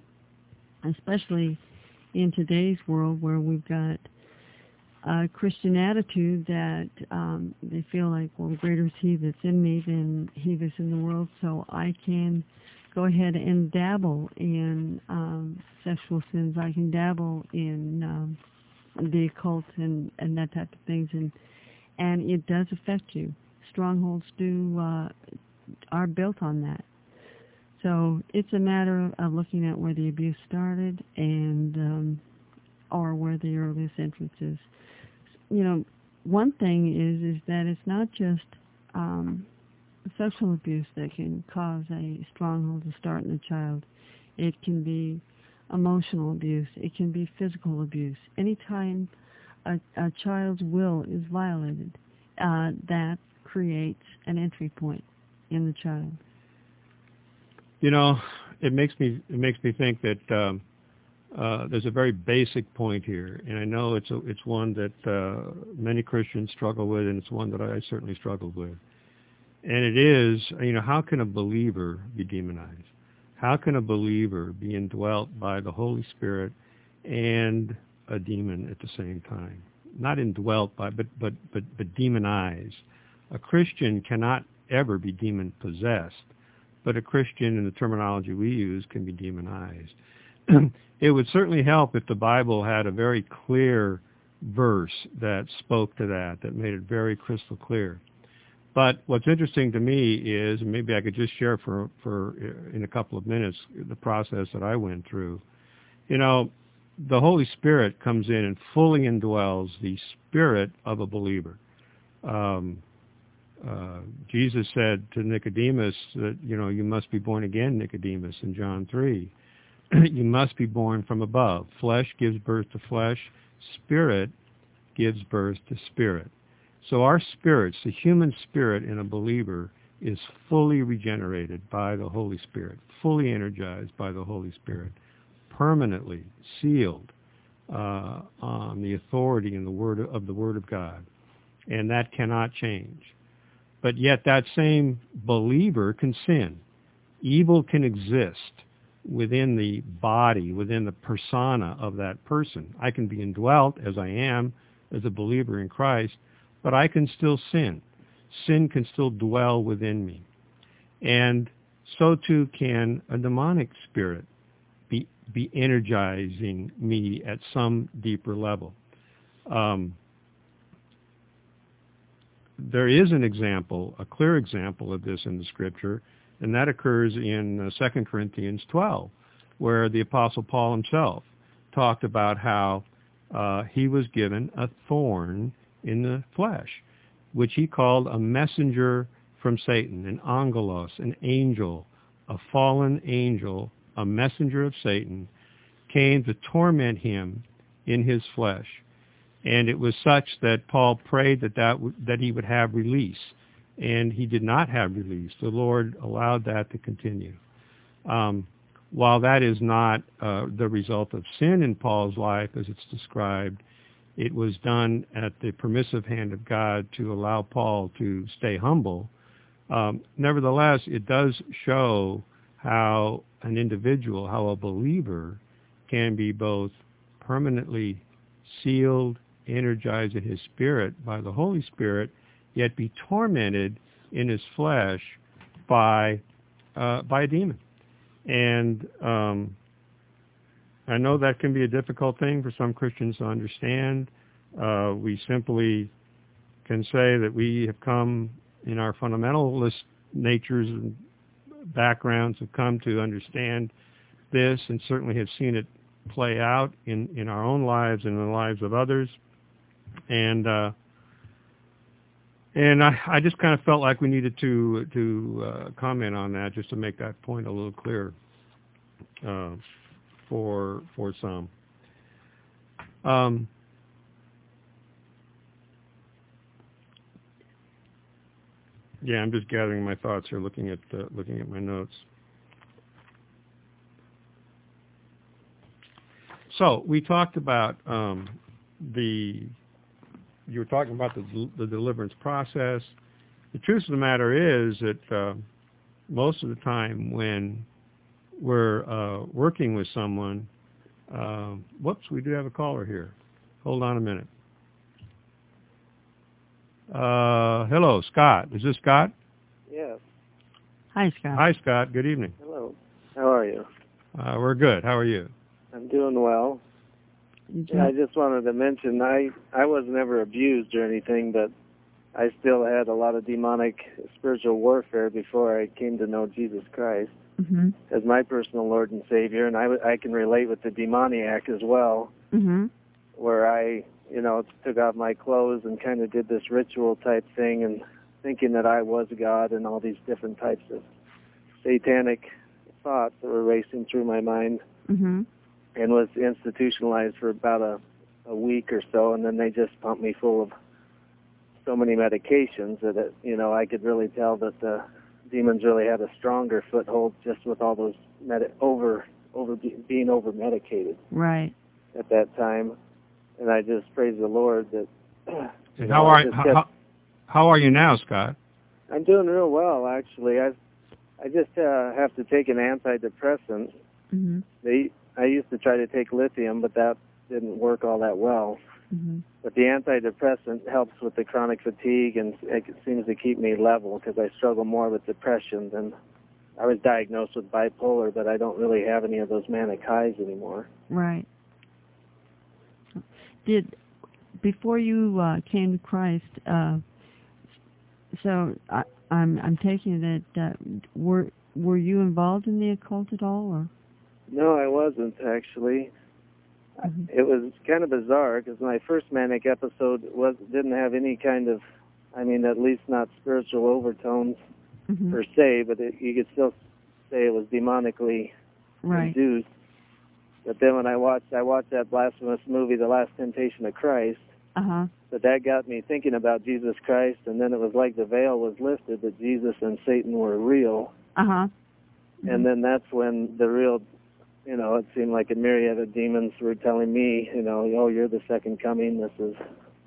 especially in today's world where we've got a Christian attitude that they feel like, well, greater is he that's in me than he that's in the world, so I can go ahead and dabble in sexual sins. I can dabble in the occult and that type of things, and it does affect you. Strongholds are built on that. So it's a matter of looking at where the abuse started and or where the earliest entrance is. One thing is that it's not just sexual abuse that can cause a stronghold to start in a child. It can be emotional abuse. It can be physical abuse. Anytime a child's will is violated, that creates an entry point in the child. It makes me think that there's a very basic point here, and I know it's one that many Christians struggle with, and it's one that I certainly struggled with. And it is, how can a believer be demonized? How can a believer be indwelt by the Holy Spirit and a demon at the same time? Not indwelt by, but demonized. A Christian cannot ever be demon possessed, but a Christian, in the terminology we use, can be demonized. It would certainly help if the Bible had a very clear verse that spoke to that made it very crystal clear. But what's interesting to me is, and maybe I could just share for in a couple of minutes, the process that I went through. The Holy Spirit comes in and fully indwells the spirit of a believer. Jesus said to Nicodemus that, you must be born again, Nicodemus, in John 3. You must be born from above. Flesh gives birth to flesh. Spirit gives birth to spirit. So our spirits, the human spirit in a believer, is fully regenerated by the Holy Spirit, fully energized by the Holy Spirit, permanently sealed on the authority and the word of God. And that cannot change. But yet that same believer can sin. Evil can exist within the body, within the persona of that person. I can be indwelt, as I am, as a believer in Christ, but I can still sin. Sin can still dwell within me. And so too can a demonic spirit be energizing me at some deeper level. There is an example, a clear example of this in the Scripture, and that occurs in 2 Corinthians 12, where the Apostle Paul himself talked about how he was given a thorn in the flesh, which he called a messenger from Satan, an angelos, an angel, a fallen angel a messenger of Satan, came to torment him in his flesh. And it was such that Paul prayed that he would have release. And he did not have release. The Lord allowed that to continue. While that is not the result of sin in Paul's life, as it's described, it was done at the permissive hand of God to allow Paul to stay humble. Nevertheless, it does show how an individual, how a believer can be both permanently sealed, energized in his spirit by the Holy Spirit, yet be tormented in his flesh by a demon. And I know that can be a difficult thing for some Christians to understand. We simply can say that we have come in our fundamentalist natures and backgrounds have come to understand this and certainly have seen it play out in our own lives and in the lives of others. And I just kind of felt like we needed to comment on that just to make that point a little clearer for some. Yeah, I'm just gathering my thoughts here, looking at my notes. So we talked about you were talking about the deliverance process. The truth of the matter is that most of the time when we're working with someone, whoops, we do have a caller here. Hold on a minute. Hello, Scott. Is this Scott? Yes. Hi, Scott. Hi, Scott. Good evening. Hello. How are you? We're good. How are you? I'm doing well. Yeah, I just wanted to mention I was never abused or anything, but I still had a lot of demonic spiritual warfare before I came to know Jesus Christ as my personal Lord and Savior, and I can relate with the demoniac as well, where I took off my clothes and kind of did this ritual type thing and thinking that I was God and all these different types of satanic thoughts that were racing through my mind. And was institutionalized for about a week or so, and then they just pumped me full of so many medications that I could really tell that the demons really had a stronger foothold just with all those being over medicated. Right. At that time, and I just praise the Lord that. And how are you now, Scott? I'm doing real well, actually. I just have to take an antidepressant. I used to try to take lithium, but that didn't work all that well. But the antidepressant helps with the chronic fatigue, and it seems to keep me level because I struggle more with depression than I was diagnosed with bipolar, but I don't really have any of those manic highs anymore. Right. Before you came to Christ, so I'm taking it that were you involved in the occult at all, or? No, I wasn't, actually. It was kind of bizarre because my first manic episode didn't have any kind of, at least not spiritual overtones per se, but you could still say it was demonically induced. But then when I watched that blasphemous movie, The Last Temptation of Christ, but that got me thinking about Jesus Christ, and then it was like the veil was lifted that Jesus and Satan were real. And then that's when the real, it seemed like a myriad of demons were telling me, oh, you're the second coming. This is,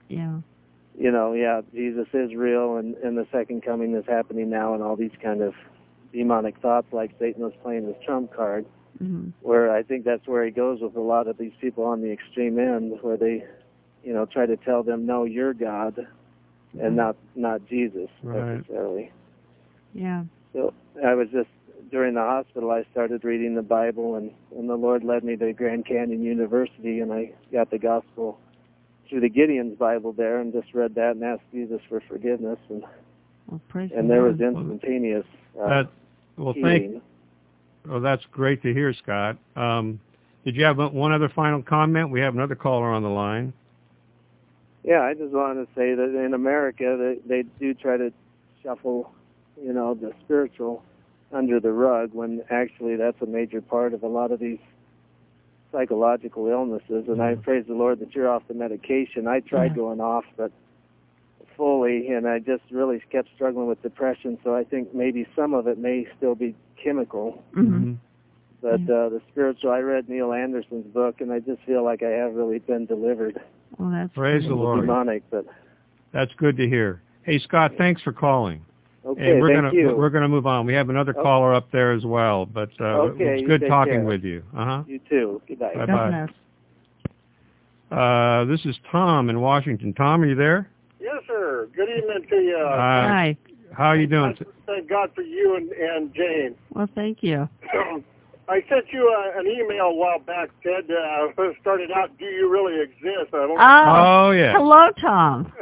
Jesus is real, and the second coming is happening now, and all these kind of demonic thoughts like Satan was playing his trump card, where I think that's where he goes with a lot of these people on the extreme end, where they, try to tell them, no, you're God, and not Jesus necessarily. Yeah. So I was just, during the hospital, I started reading the Bible, and the Lord led me to Grand Canyon University, and I got the gospel through the Gideon's Bible there, and just read that and asked Jesus for forgiveness, and there was instantaneous healing. Well, that's great to hear, Scott. Did you have one other final comment? We have another caller on the line. Yeah, I just wanted to say that in America, they do try to shuffle, the spiritual under the rug when actually that's a major part of a lot of these psychological illnesses. And I praise the Lord that you're off the medication. I tried going off, but fully, and I just really kept struggling with depression. So I think maybe some of it may still be chemical. Mm-hmm. But the spiritual, I read Neil Anderson's book, and I just feel like I have really been delivered. Well, that's praise the Lord. Demonic, but that's good to hear. Hey, Scott, thanks for calling. Okay, and thank you. We're gonna move on. We have another caller up there as well, but it's good talking with you. You too. Goodbye. Bye bye. This is Tom in Washington. Tom, are you there? Yes, sir. Good evening to you. Hi. How are you doing? Thank God for you and Jane. Well, thank you. I sent you an email a while back, Ted. Started out, do you really exist? Oh, yeah. Hello, Tom.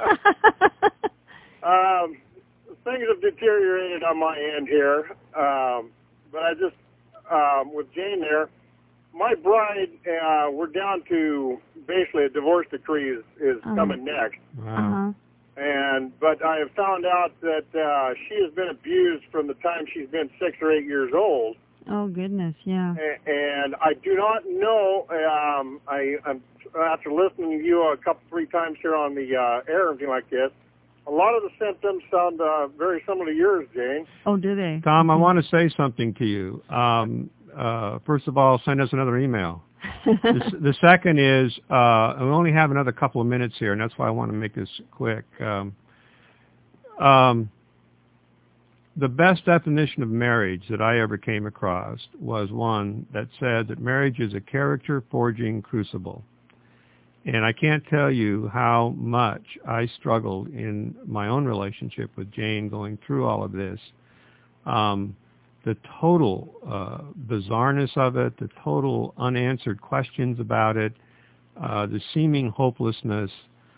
Things have deteriorated on my end here, but I just, with Jane there, my bride, we're down to basically a divorce decree is coming next. Wow. But I have found out that she has been abused from the time she's been 6 or 8 years old. Oh, goodness, yeah. And I do not know, I'm after listening to you 3 times here on the air and everything like this, a lot of the symptoms sound very similar to yours, Jane. Oh, do they? Tom, I want to say something to you. First of all, send us another email. The second is, we only have another couple of minutes here, and that's why I want to make this quick. The best definition of marriage that I ever came across was one that said that marriage is a character-forging crucible. And I can't tell you how much I struggled in my own relationship with Jane going through all of this. The total bizarreness of it, the total unanswered questions about it, the seeming hopelessness.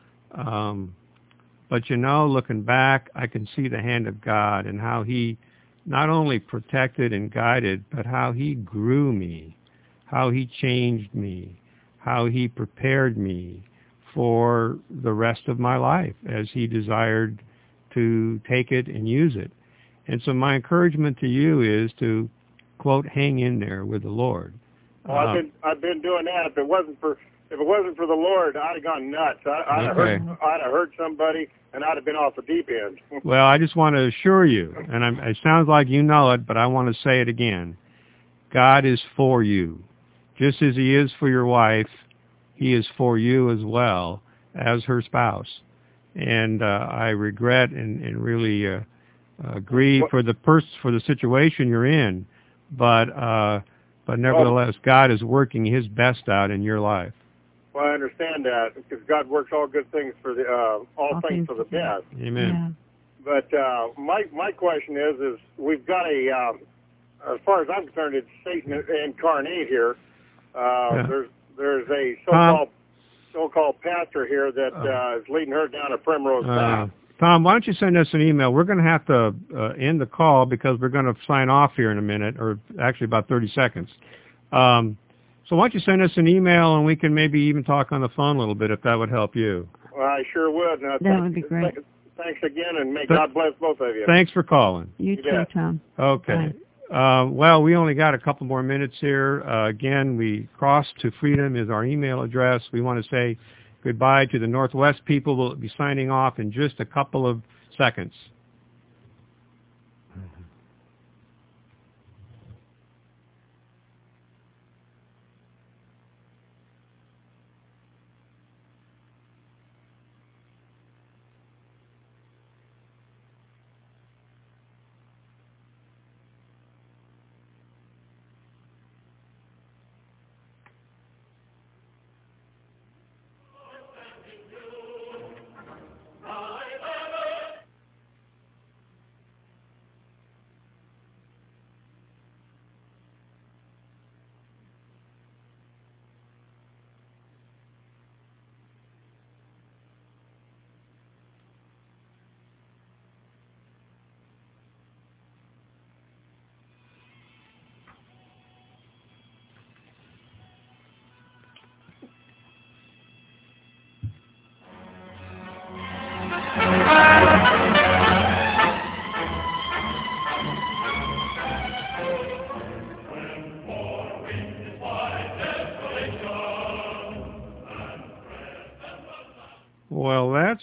But looking back, I can see the hand of God and how He not only protected and guided, but how He grew me, how He changed me, how He prepared me for the rest of my life as He desired to take it and use it. And so my encouragement to you is to, quote, hang in there with the Lord. Well, I've been doing that. If it wasn't for the Lord, I'd have gone nuts. I'd have hurt somebody, and I'd have been off the deep end. Well, I just want to assure you, and it sounds like you know it, but I want to say it again. God is for you. Just as He is for your wife, He is for you as well as her spouse. And I regret and really grieve for the situation you're in, but nevertheless, God is working His best out in your life. Well, I understand that because God works all good things for all things for the best. Amen. Yeah. But my question is we've got as far as I'm concerned, it's Satan incarnate here. There's a so-called pastor here that is leading her down a primrose path. Tom, why don't you send us an email? We're going to have to end the call because we're going to sign off here in a minute, or actually about 30 seconds. So why don't you send us an email and we can maybe even talk on the phone a little bit if that would help you. Well, I sure would. That would be great. Thanks again, and may God bless both of you. Thanks for calling. You too, Tom. Okay. Well, we only got a couple more minutes here. Again, Cross to Freedom is our email address. We want to say goodbye to the Northwest people. We'll be signing off in just a couple of seconds.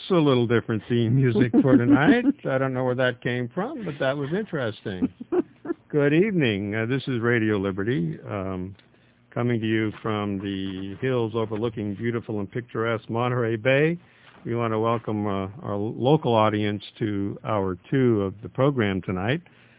a little different theme music for tonight. I don't know where that came from, but that was interesting. Good evening. This is Radio Liberty, coming to you from the hills overlooking beautiful and picturesque Monterey Bay. We want to welcome our local audience to hour 2 of the program tonight.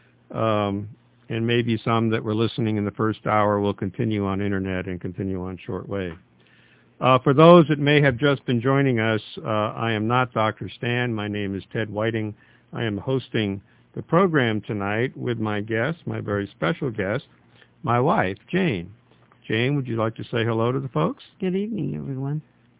And maybe some that were listening in the first hour will continue on internet and continue on shortwave. For those that may have just been joining us, I am not Dr. Stan. My name is Ted Whiting. I am hosting the program tonight with my guest, my very special guest, my wife, Jane. Jane, would you like to say hello to the folks? Good evening, everyone.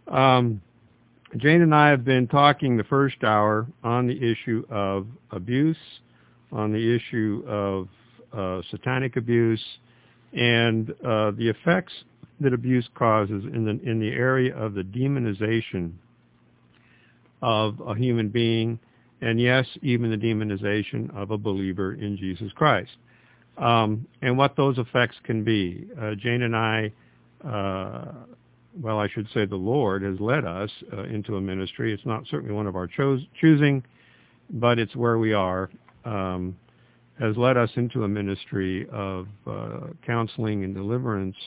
Jane and I have been talking the first hour on the issue of abuse, on the issue of satanic abuse, and the effects that abuse causes in the area of the demonization of a human being, and yes, even the demonization of a believer in Jesus Christ, and what those effects can be. Jane and I, well, I should say the Lord has led us into a ministry. It's not certainly one of our choosing, but it's where we are, has led us into a ministry of counseling and deliverance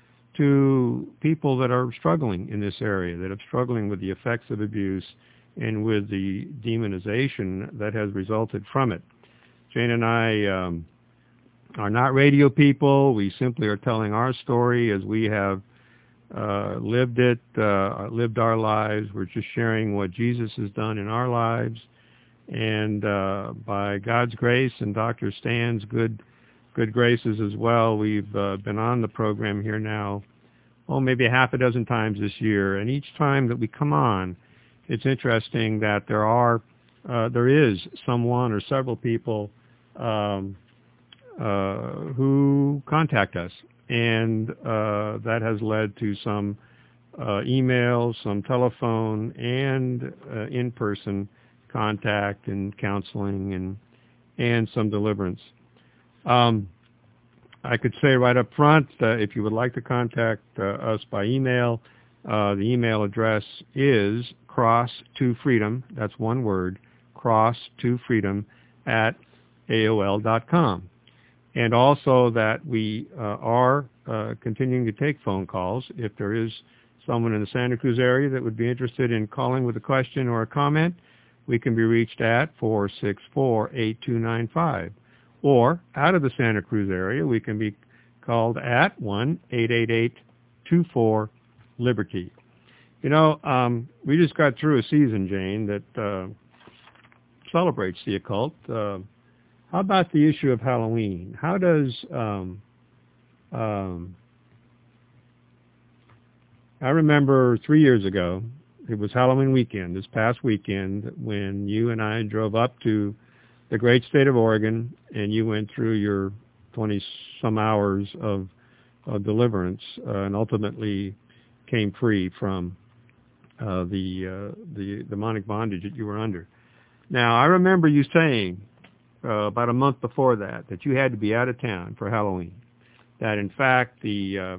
to people that are struggling in this area, that are struggling with the effects of abuse and with the demonization that has resulted from it. Jane and I are not radio people. We simply are telling our story as we have lived it, lived our lives. We're just sharing what Jesus has done in our lives. And by God's grace and Dr. Stan's good graces as well, we've been on the program here now, maybe a half a dozen times this year. And each time that we come on, it's interesting that there is someone or several people who contact us. And that has led to some emails, some telephone, and in-person contact and counseling and some deliverance. I could say right up front, if you would like to contact us by email, the email address is cross2freedom, that's one word, cross2freedom @AOL.com. And also that we are continuing to take phone calls. If there is someone in the Santa Cruz area that would be interested in calling with a question or a comment, we can be reached at 464-8295. Or out of the Santa Cruz area, we can be called at 1-888-24-LIBERTY. You know, we just got through a season, Jane, that celebrates the occult. How about the issue of Halloween? How does I remember 3 years ago, it was Halloween weekend, this past weekend, when you and I drove up to the great state of Oregon, and you went through your 20-some hours of deliverance, and ultimately came free from the demonic bondage that you were under. Now, I remember you saying about a month before that you had to be out of town for Halloween. That, in fact, the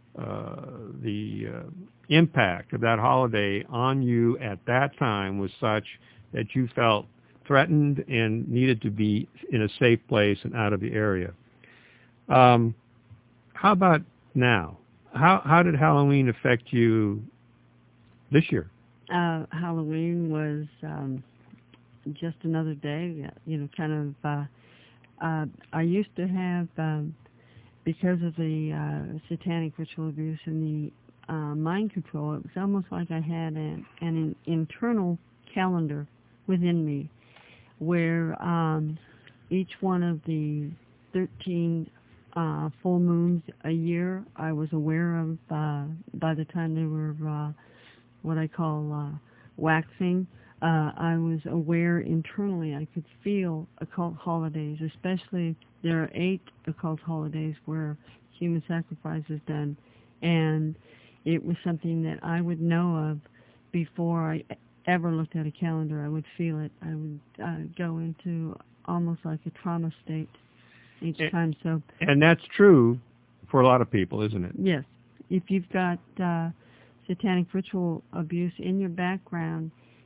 impact of that holiday on you at that time was such that you felt threatened and needed to be in a safe place and out of the area. How about now? How did Halloween affect you this year? Halloween was just another day, kind of, I used to have, because of the satanic ritual abuse and the mind control, it was almost like I had an internal calendar within me where each one of the 13 full moons a year I was aware of by the time they were what I call waxing. I was aware internally. I could feel occult holidays, especially there are 8 occult holidays where human sacrifice is done, and it was something that I would know of before I ever looked at a calendar. I would feel it. I would go into almost like a trauma state each time. So, and that's true for a lot of people, isn't it? Yes. If you've got satanic ritual abuse in your background,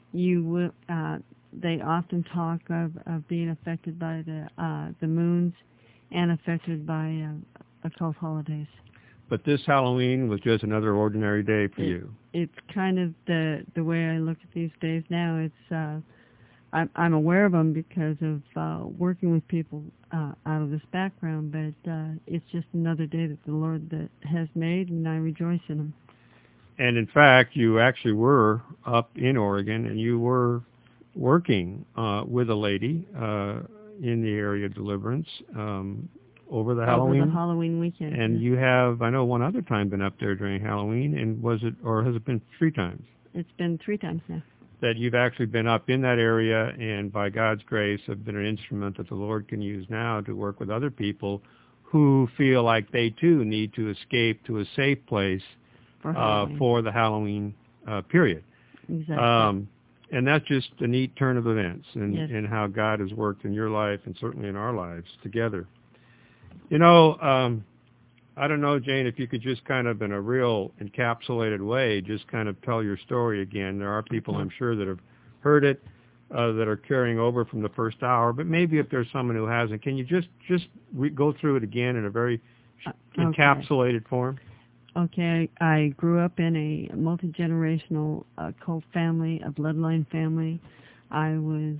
you will. They often talk of being affected by the moons and affected by occult holidays. But this Halloween was just another ordinary day for you. It's kind of the way I look at these days now. It's I'm aware of them because of working with people out of this background, but it's just another day that the Lord that has made, and I rejoice in Him. And in fact, you actually were up in Oregon, and you were working with a lady in the area of Deliverance over the Halloween. Over the Halloween weekend. And you have, I know, one other time been up there during Halloween, and was it, or has it been 3 times? It's been 3 times now. That you've actually been up in that area, and by God's grace have been an instrument that the Lord can use now to work with other people who feel like they too need to escape to a safe place for the Halloween period. Exactly. And that's just a neat turn of events and, yes. and how God has worked in your life and certainly in our lives together. You know, I don't know, Jane, if you could just kind of in a real encapsulated way just kind of tell your story again. There are people, I'm sure, that have heard it, that are carrying over from the first hour, but maybe if there's someone who hasn't, can you just go through it again in a very encapsulated form? Okay, I grew up in a multi-generational cult family, a bloodline family. I was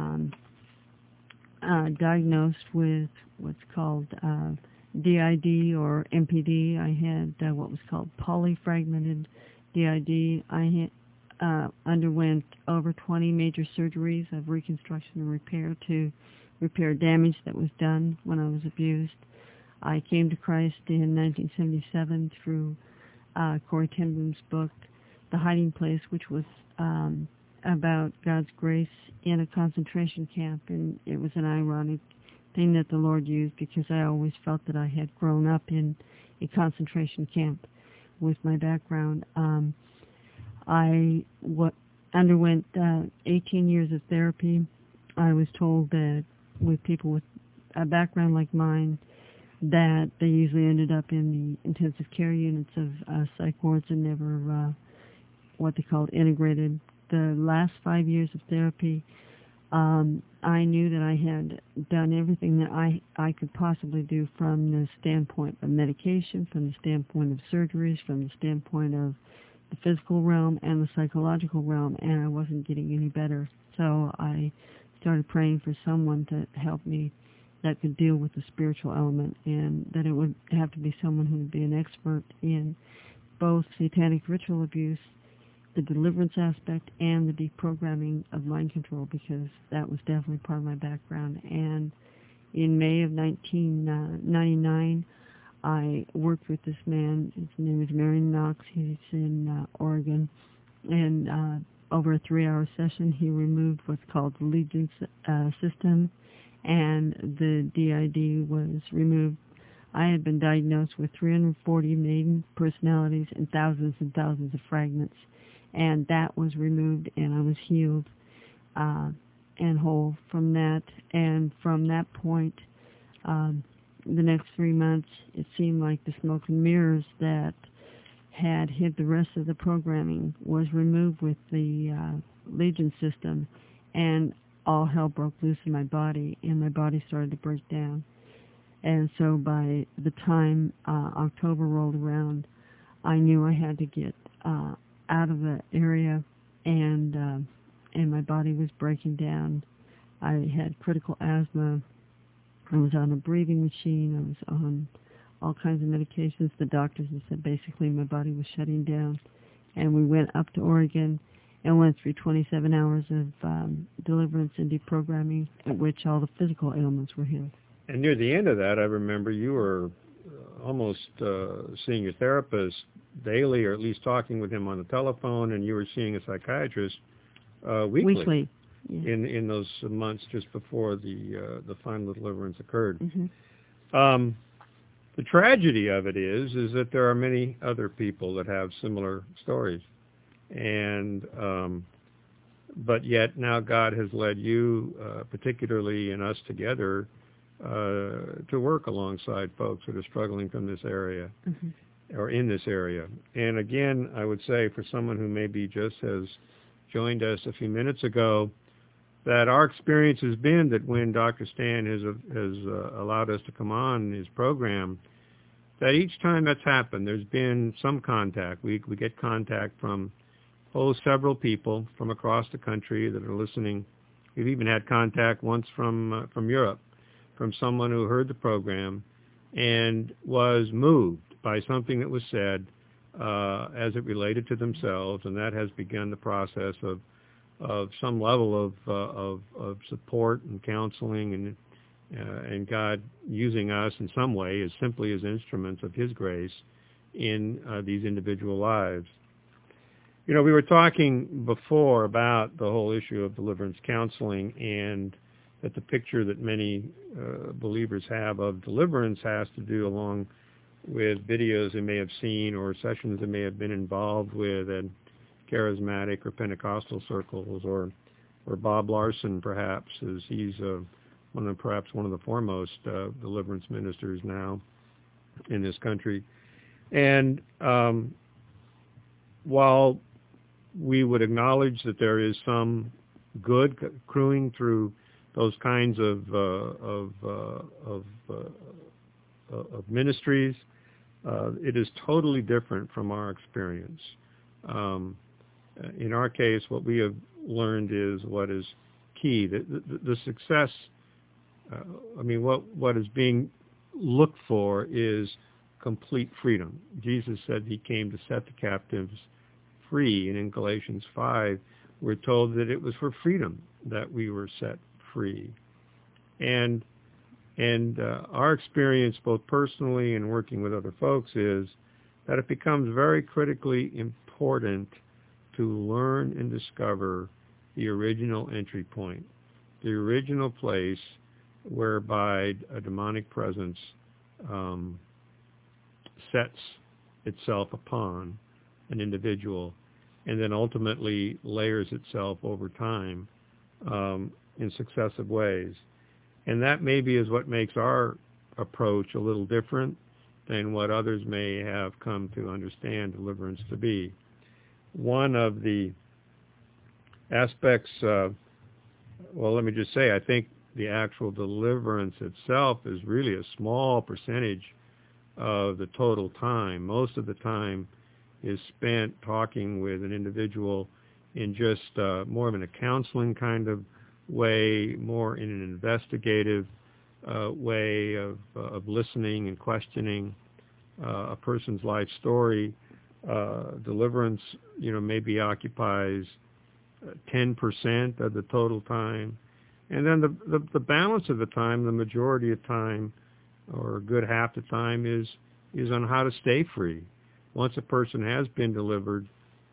diagnosed with what's called DID or MPD. I had what was called polyfragmented DID. I underwent over 20 major surgeries of reconstruction and repair to repair damage that was done when I was abused. I came to Christ in 1977 through Corrie ten Boom's book, The Hiding Place, which was about God's grace in a concentration camp. And it was an ironic thing that the Lord used because I always felt that I had grown up in a concentration camp with my background. I underwent 18 years of therapy. I was told that with people with a background like mine, that they usually ended up in the intensive care units of psych wards and never what they called integrated. The last 5 years of therapy, I knew that I had done everything that I could possibly do from the standpoint of medication, from the standpoint of surgeries, from the standpoint of the physical realm and the psychological realm, and I wasn't getting any better. So I started praying for someone to help me that could deal with the spiritual element, and that it would have to be someone who would be an expert in both satanic ritual abuse, the deliverance aspect, and the deprogramming of mind control, because that was definitely part of my background. And in May of 1999, I worked with this man. His name is Marion Knox. He's in Oregon. And over a 3-hour session, he removed what's called the Legion system, and the DID was removed. I had been diagnosed with 340 maiden personalities and thousands of fragments, and that was removed, and I was healed and whole from that. And from that point, the next 3 months, it seemed like the smoke and mirrors that had hid the rest of the programming was removed with the Legion system, and all hell broke loose in my body, and my body started to break down. And so by the time October rolled around, I knew I had to get out of the area, and my body was breaking down. I had critical asthma. I was on a breathing machine. I was on all kinds of medications. The doctors had said basically my body was shutting down. And we went up to Oregon and went through 27 hours of deliverance and deprogramming, at which all the physical ailments were healed. And near the end of that, I remember you were almost seeing your therapist daily, or at least talking with him on the telephone, and you were seeing a psychiatrist weekly. Yeah. In those months just before the final deliverance occurred. Mm-hmm. The tragedy of it is that there are many other people that have similar stories, and but yet now God has led you, particularly in us together, to work alongside folks that are struggling from this area, or in this area. And again, I would say for someone who maybe just has joined us a few minutes ago, that our experience has been that when Dr. Stan has allowed us to come on his program, that each time that's happened, there's been some contact. We get contact from several people from across the country that are listening. We've even had contact once from Europe, from someone who heard the program and was moved by something that was said as it related to themselves, and that has begun the process of some level of support and counseling and God using us in some way as simply as instruments of His grace in these individual lives. You know, we were talking before about the whole issue of deliverance counseling, and that the picture that many believers have of deliverance has to do along with videos they may have seen or sessions they may have been involved with in charismatic or Pentecostal circles, or Bob Larson, perhaps, as he's perhaps one of the foremost deliverance ministers now in this country. And while we would acknowledge that there is some good accruing through those kinds of ministries, it is totally different from our experience. In our case, what we have learned is what is key. The success, what is being looked for is complete freedom. Jesus said He came to set the captives free, and in Galatians 5, we're told that it was for freedom that we were set free. And our experience, both personally and working with other folks, is that it becomes very critically important to learn and discover the original entry point, the original place whereby a demonic presence sets itself upon an individual and then ultimately layers itself over time in successive ways. And that maybe is what makes our approach a little different than what others may have come to understand deliverance to be. One of the aspects, let me just say, I think the actual deliverance itself is really a small percentage of the total time. Most of the time is spent talking with an individual in just more of a counseling kind of way, more in an investigative way of listening and questioning a person's life story. Deliverance, maybe occupies 10% of the total time. And then the balance of the time, the majority of time, or a good half the time, is on how to stay free. Once a person has been delivered,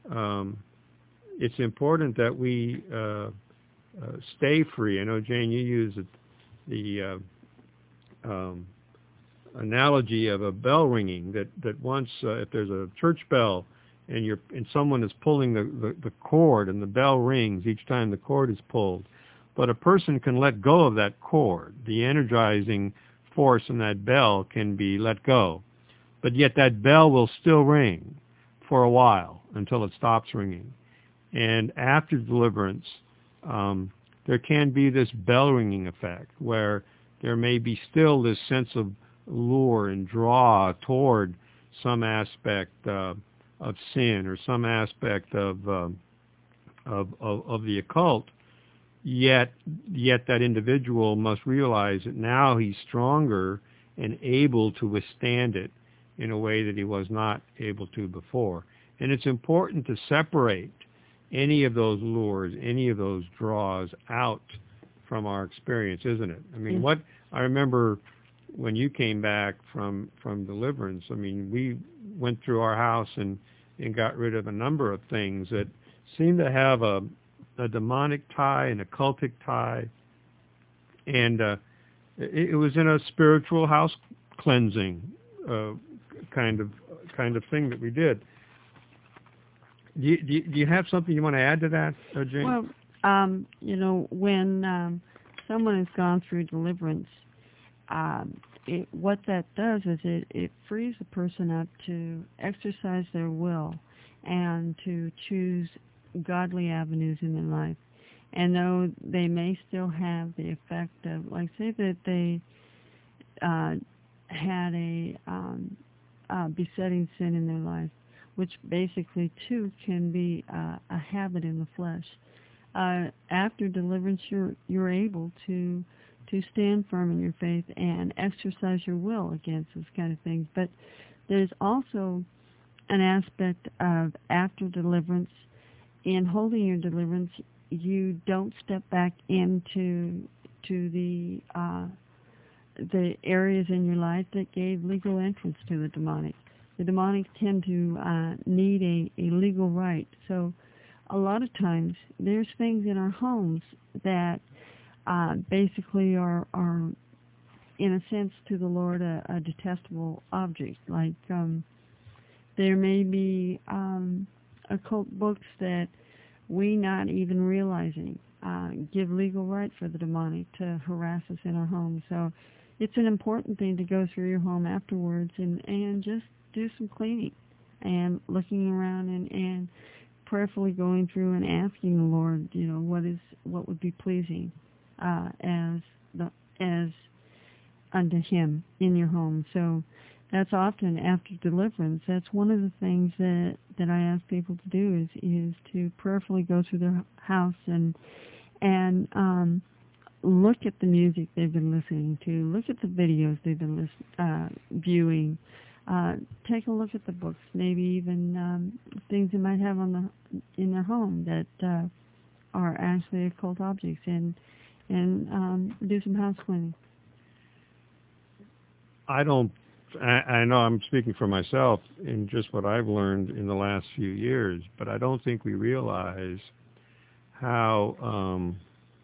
it's important that we stay free. I know, Jane, you use the analogy of a bell ringing, that once if there's a church bell and someone is pulling the cord and the bell rings each time the cord is pulled, but a person can let go of that cord. The energizing force in that bell can be let go, but yet that bell will still ring for a while until it stops ringing. And after deliverance, there can be this bell ringing effect where there may be still this sense of lure and draw toward some aspect of sin or some aspect of the occult. Yet that individual must realize that now he's stronger and able to withstand it in a way that he was not able to before. And it's important to separate any of those lures, any of those draws out from our experience, isn't it? I mean, what I remember when you came back from deliverance, I mean, we went through our house and got rid of a number of things that seemed to have a demonic tie, an occultic tie, and it was in a spiritual house cleansing kind of thing that we did. Do you have something you want to add to that, Jane? Well, when someone has gone through deliverance, what that does is it frees the person up to exercise their will and to choose godly avenues in their life. And though they may still have the effect of, like, say that they had a besetting sin in their life, which basically, too, can be a habit in the flesh. After deliverance, you're able to stand firm in your faith and exercise your will against those kind of things. But there's also an aspect of after deliverance. In holding your deliverance, you don't step back into the areas in your life that gave legal entrance to the demonic. The demonic tend to need a legal right. So a lot of times there's things in our homes that basically are in a sense to the Lord a detestable object. Like there may be occult books that we not even realizing give legal right for the demonic to harass us in our home. So it's an important thing to go through your home afterwards and just do some cleaning and looking around and prayerfully going through and asking the Lord, what would be pleasing as unto Him in your home. So that's often after deliverance. That's one of the things that I ask people to do is to prayerfully go through their house and look at the music they've been listening to, look at the videos they've been viewing, take a look at the books, maybe even things they might have in their home that are actually occult objects, and do some house cleaning. I know I'm speaking for myself in just what I've learned in the last few years, but I don't think we realize how,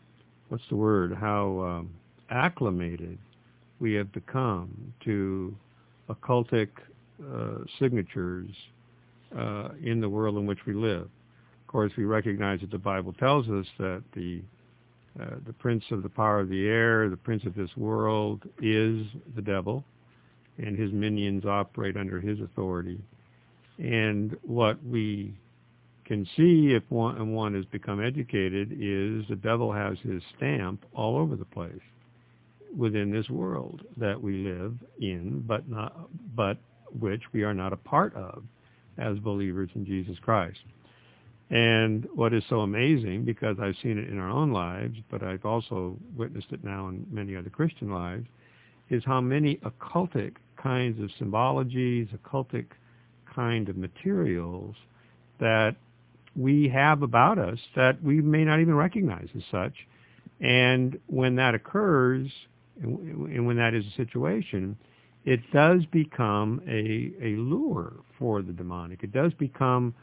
how acclimated we have become to occultic signatures in the world in which we live. Of course, we recognize that the Bible tells us that the prince of the power of the air, the prince of this world, is the devil, and his minions operate under his authority. And what we can see if one has become educated is the devil has his stamp all over the place within this world that we live in, but which we are not a part of as believers in Jesus Christ. And what is so amazing, because I've seen it in our own lives, but I've also witnessed it now in many other Christian lives, is how many occultic kinds of symbologies, occultic kind of materials that we have about us that we may not even recognize as such. And when that occurs, and when that is a situation, it does become a lure for the demonic. It does become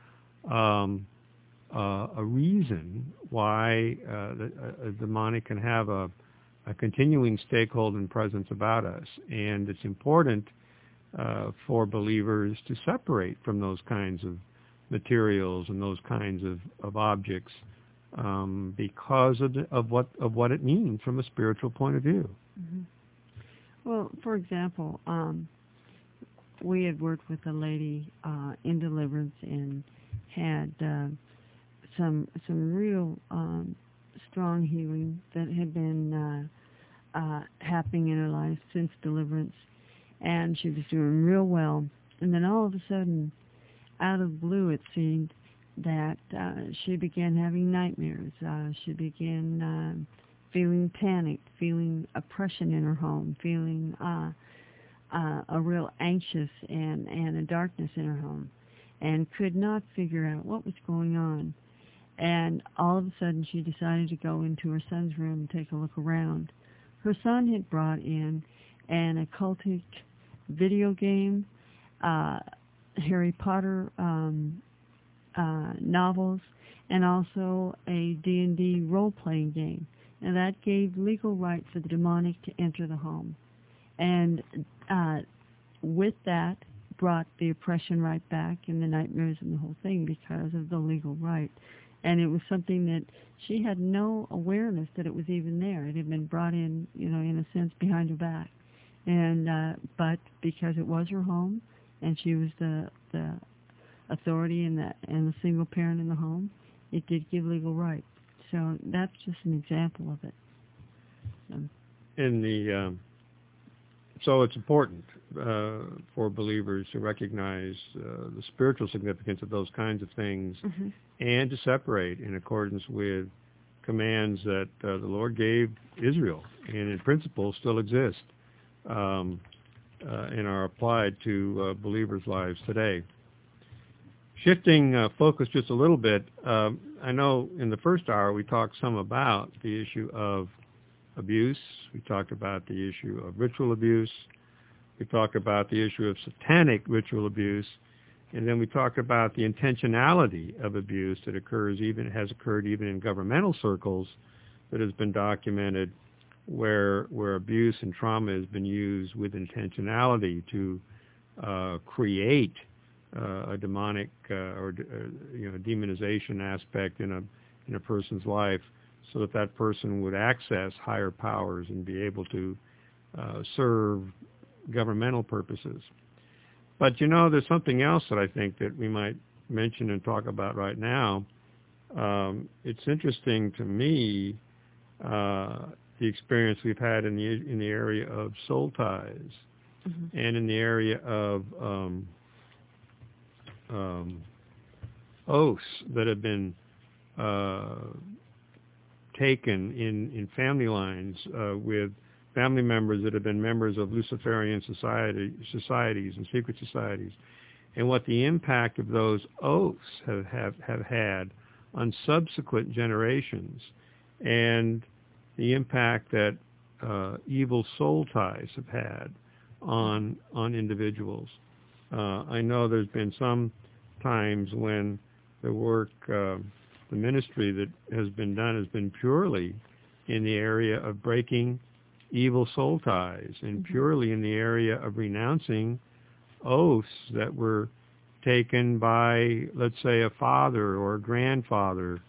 a reason why a demonic can have a continuing stakeholder and presence about us. And it's important for believers to separate from those kinds of materials and those kinds of objects because of what it means from a spiritual point of view. Mm-hmm. Well, for example, we had worked with a lady in deliverance and had some real strong healing that had been happening in her life since deliverance, and she was doing real well. And then all of a sudden, out of the blue, it seemed that she began having nightmares. She began feeling panicked, feeling oppression in her home, feeling a real anxious and a darkness in her home, and could not figure out what was going on. And all of a sudden, she decided to go into her son's room and take a look around. Her son had brought in an occultic video game, Harry Potter novels, and also a D&D role-playing game. And that gave legal right for the demonic to enter the home. And with that, brought the oppression right back and the nightmares and the whole thing because of the legal right. And it was something that she had no awareness that it was even there. It had been brought in, in a sense, behind her back. And but because it was her home, and she was the authority and the single parent in the home, it did give legal right. So that's just an example of it. So it's important for believers to recognize the spiritual significance of those kinds of things, and to separate in accordance with commands that the Lord gave Israel, and in principle still exist and are applied to believers' lives today. Shifting focus just a little bit, I know in the first hour we talked some about the issue of abuse. We talked about the issue of ritual abuse. We talked about the issue of satanic ritual abuse. And then we talked about the intentionality of abuse that has occurred even in governmental circles, that has been documented, where abuse and trauma has been used with intentionality to create a demonic or demonization aspect in a person's life, so that that person would access higher powers and be able to serve governmental purposes. But there's something else that I think that we might mention and talk about right now. It's interesting to me, the experience we've had in the area of soul ties, and in the area of oaths that have been taken in family lines with family members that have been members of Luciferian societies and secret societies, and what the impact of those oaths have had on subsequent generations, and the impact that evil soul ties have had on individuals. I know there's been some times when the work, the ministry that has been done has been purely in the area of breaking evil soul ties, and purely in the area of renouncing oaths that were taken by, let's say, a father or a grandfather,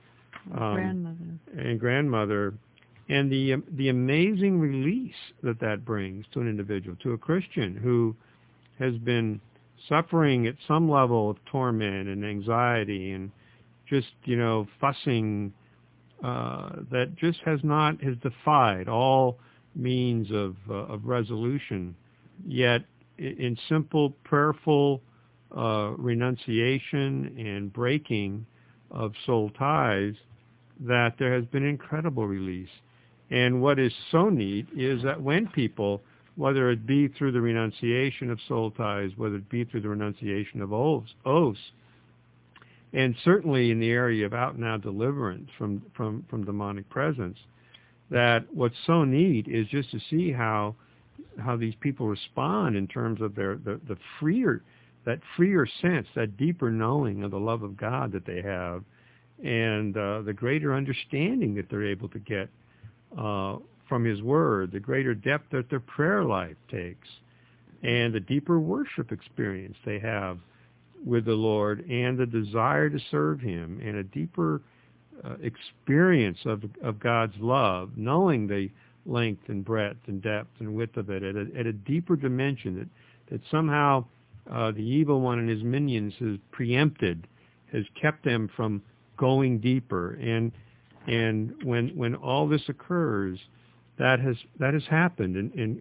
grandmother, and the amazing release that brings to an individual, to a Christian who has been suffering at some level of torment and anxiety and just fussing that just has defied all means of resolution, yet in simple prayerful renunciation and breaking of soul ties, that there has been incredible release. And what is so neat is that when people, whether it be through the renunciation of soul ties, whether it be through the renunciation of oaths, and certainly in the area of out-and-out deliverance from demonic presence, that what's so neat is just to see how these people respond in terms of the freer sense, that deeper knowing of the love of God that they have, and the greater understanding that they're able to get from His Word, the greater depth that their prayer life takes, and the deeper worship experience they have with the Lord, and the desire to serve Him, and a deeper experience of God's love, knowing the length and breadth and depth and width of it at a deeper dimension that somehow the evil one and his minions has preempted, has kept them from going deeper. And when all this occurs, that has happened,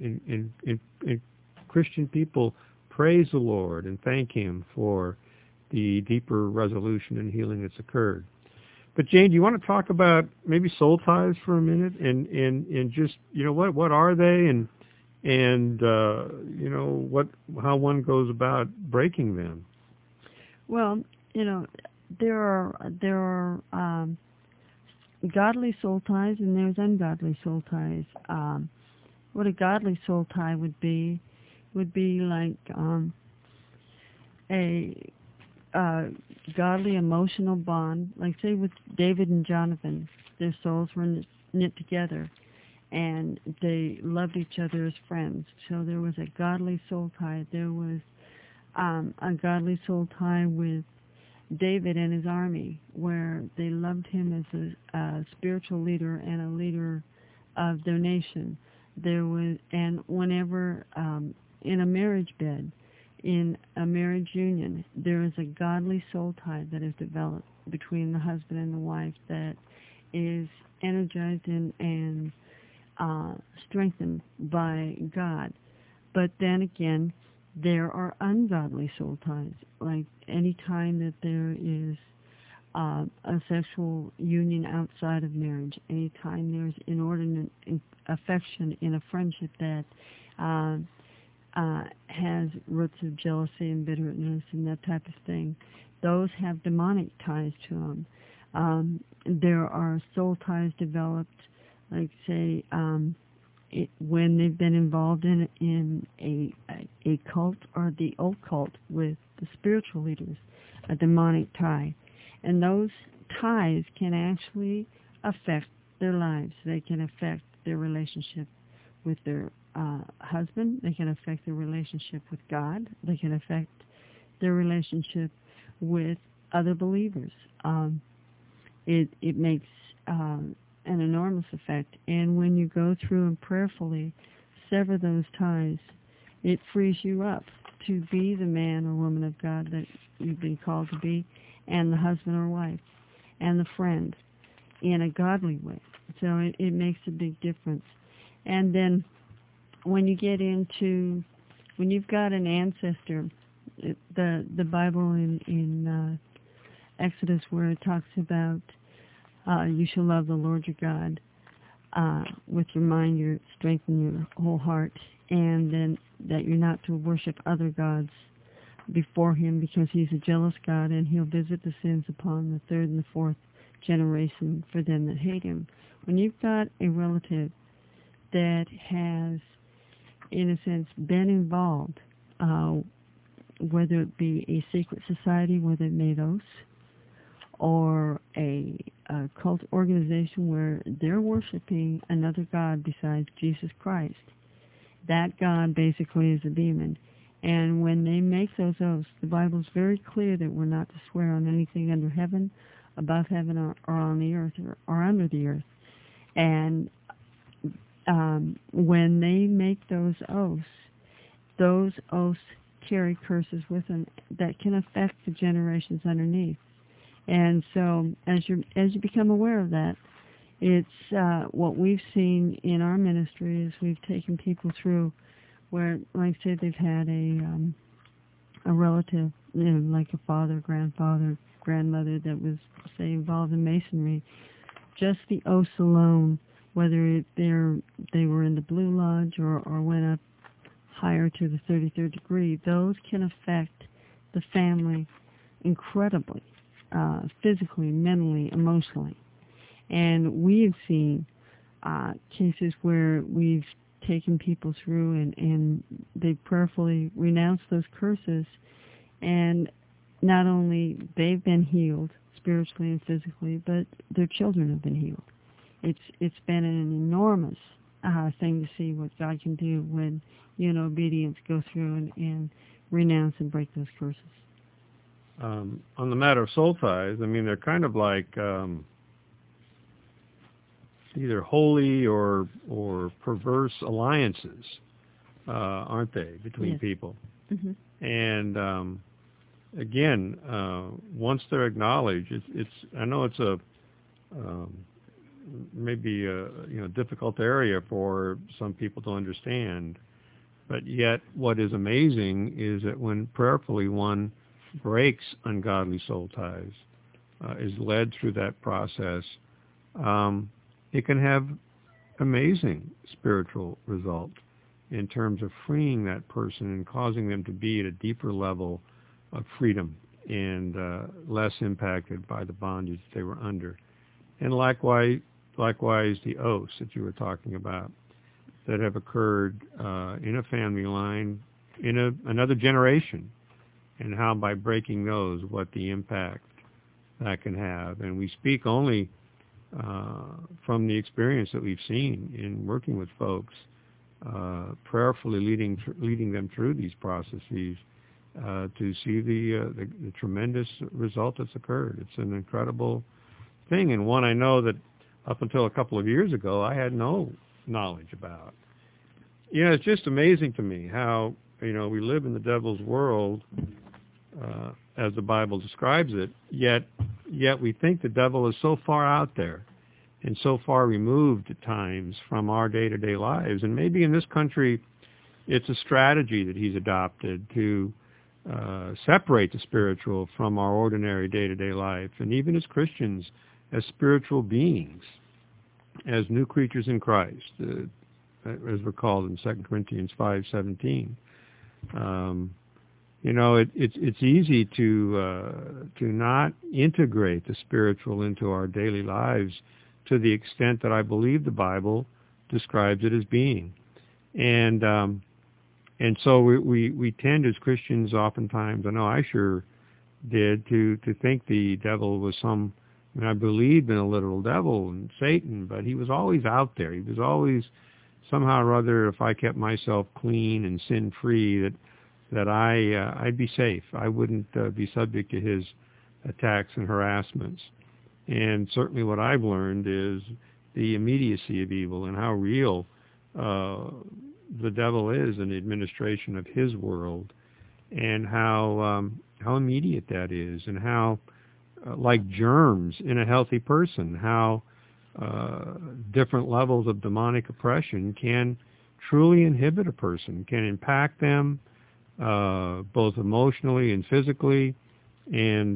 and Christian people praise the Lord and thank Him for the deeper resolution and healing that's occurred. But Jane, do you want to talk about maybe soul ties for a minute, and just what are they, and how one goes about breaking them? Well, there are godly soul ties and there's ungodly soul ties. What a godly soul tie would be like a godly emotional bond, like say with David and Jonathan. Their souls were knit together, and they loved each other as friends. So there was a godly soul tie. There was a godly soul tie with David and his army, where they loved him as a spiritual leader and a leader of their nation. There was, and whenever in a marriage bed, in a marriage union, there is a godly soul tie that is developed. between the husband and the wife that is energized and strengthened by God. But then again, there are ungodly soul ties. Like any time that there is a sexual union outside of marriage, any time there's inordinate affection in a friendship that has roots of jealousy and bitterness and that type of thing, those have demonic ties to them. There are soul ties developed, like say, when they've been involved in a cult or the occult with the spiritual leaders, a demonic tie. And those ties can actually affect their lives. They can affect their relationship with their husband. They can affect their relationship with God. They can affect their relationship with other believers. It makes an enormous effect. And when you go through and prayerfully sever those ties, it frees you up to be the man or woman of God that you've been called to be, and the husband or wife, and the friend, in a godly way. So it makes a big difference. And then when you get into, when you've got an ancestor, the Bible in Exodus, where it talks about you shall love the Lord your God with your mind, your strength, and your whole heart, and then that you're not to worship other gods before him, because he's a jealous God, and he'll visit the sins upon the third and the fourth generation for them that hate him. When you've got a relative that has, in a sense, been involved, whether it be a secret society where they made oaths, or a cult organization where they're worshiping another god besides Jesus Christ, that god basically is a demon. And when they make those oaths, the Bible's very clear that we're not to swear on anything under heaven, above heaven, or on the earth, or under the earth. And when they make those oaths carry curses with them that can affect the generations underneath. And so as you become aware of that, it's what we've seen in our ministry is we've taken people through where, like I said, they've had a relative, like a father, grandfather, grandmother that was, say, involved in masonry. Just the oaths alone, whether they were in the Blue Lodge or went up higher to the 33rd degree, those can affect the family incredibly, physically, mentally, emotionally. And we have seen cases where we've taken people through and they prayerfully renounced those curses, and not only they've been healed spiritually and physically, but their children have been healed. It's been an enormous thing to see what God can do when you in obedience go through and renounce and break those curses. On the matter of soul ties, I mean, they're kind of like either holy or perverse alliances, aren't they, between people? Mm-hmm. And again, once they're acknowledged, it's I know it's a maybe a difficult area for some people to understand, but yet what is amazing is that when prayerfully one breaks ungodly soul ties, is led through that process, it can have amazing spiritual result in terms of freeing that person and causing them to be at a deeper level of freedom and less impacted by the bondage they were under. And likewise the oaths that you were talking about that have occurred in a family line, in another generation, and how by breaking those, what the impact that can have. And we speak only from the experience that we've seen in working with folks, prayerfully leading them through these processes to see the tremendous result that's occurred. It's an incredible thing, and one I know that up until a couple of years ago I had no knowledge about. It's just amazing to me how we live in the devil's world as the Bible describes it, yet yet we think the devil is so far out there and so far removed at times from our day-to-day lives. And maybe in this country, it's a strategy that he's adopted to separate the spiritual from our ordinary day-to-day life. And even as Christians, as spiritual beings, as new creatures in Christ, as we're called in 2 Corinthians 5:17. It's easy to not integrate the spiritual into our daily lives to the extent that I believe the Bible describes it as being. And so we tend as Christians oftentimes, I know I sure did, to think the devil was I believed in a literal devil and Satan, but he was always out there. He was always somehow or other, if I kept myself clean and sin-free, that I'd be safe. I wouldn't be subject to his attacks and harassments. And certainly what I've learned is the immediacy of evil and how real the devil is in the administration of his world, and how immediate that is, and how like germs in a healthy person, how different levels of demonic oppression can truly inhibit a person, can impact them both emotionally and physically, and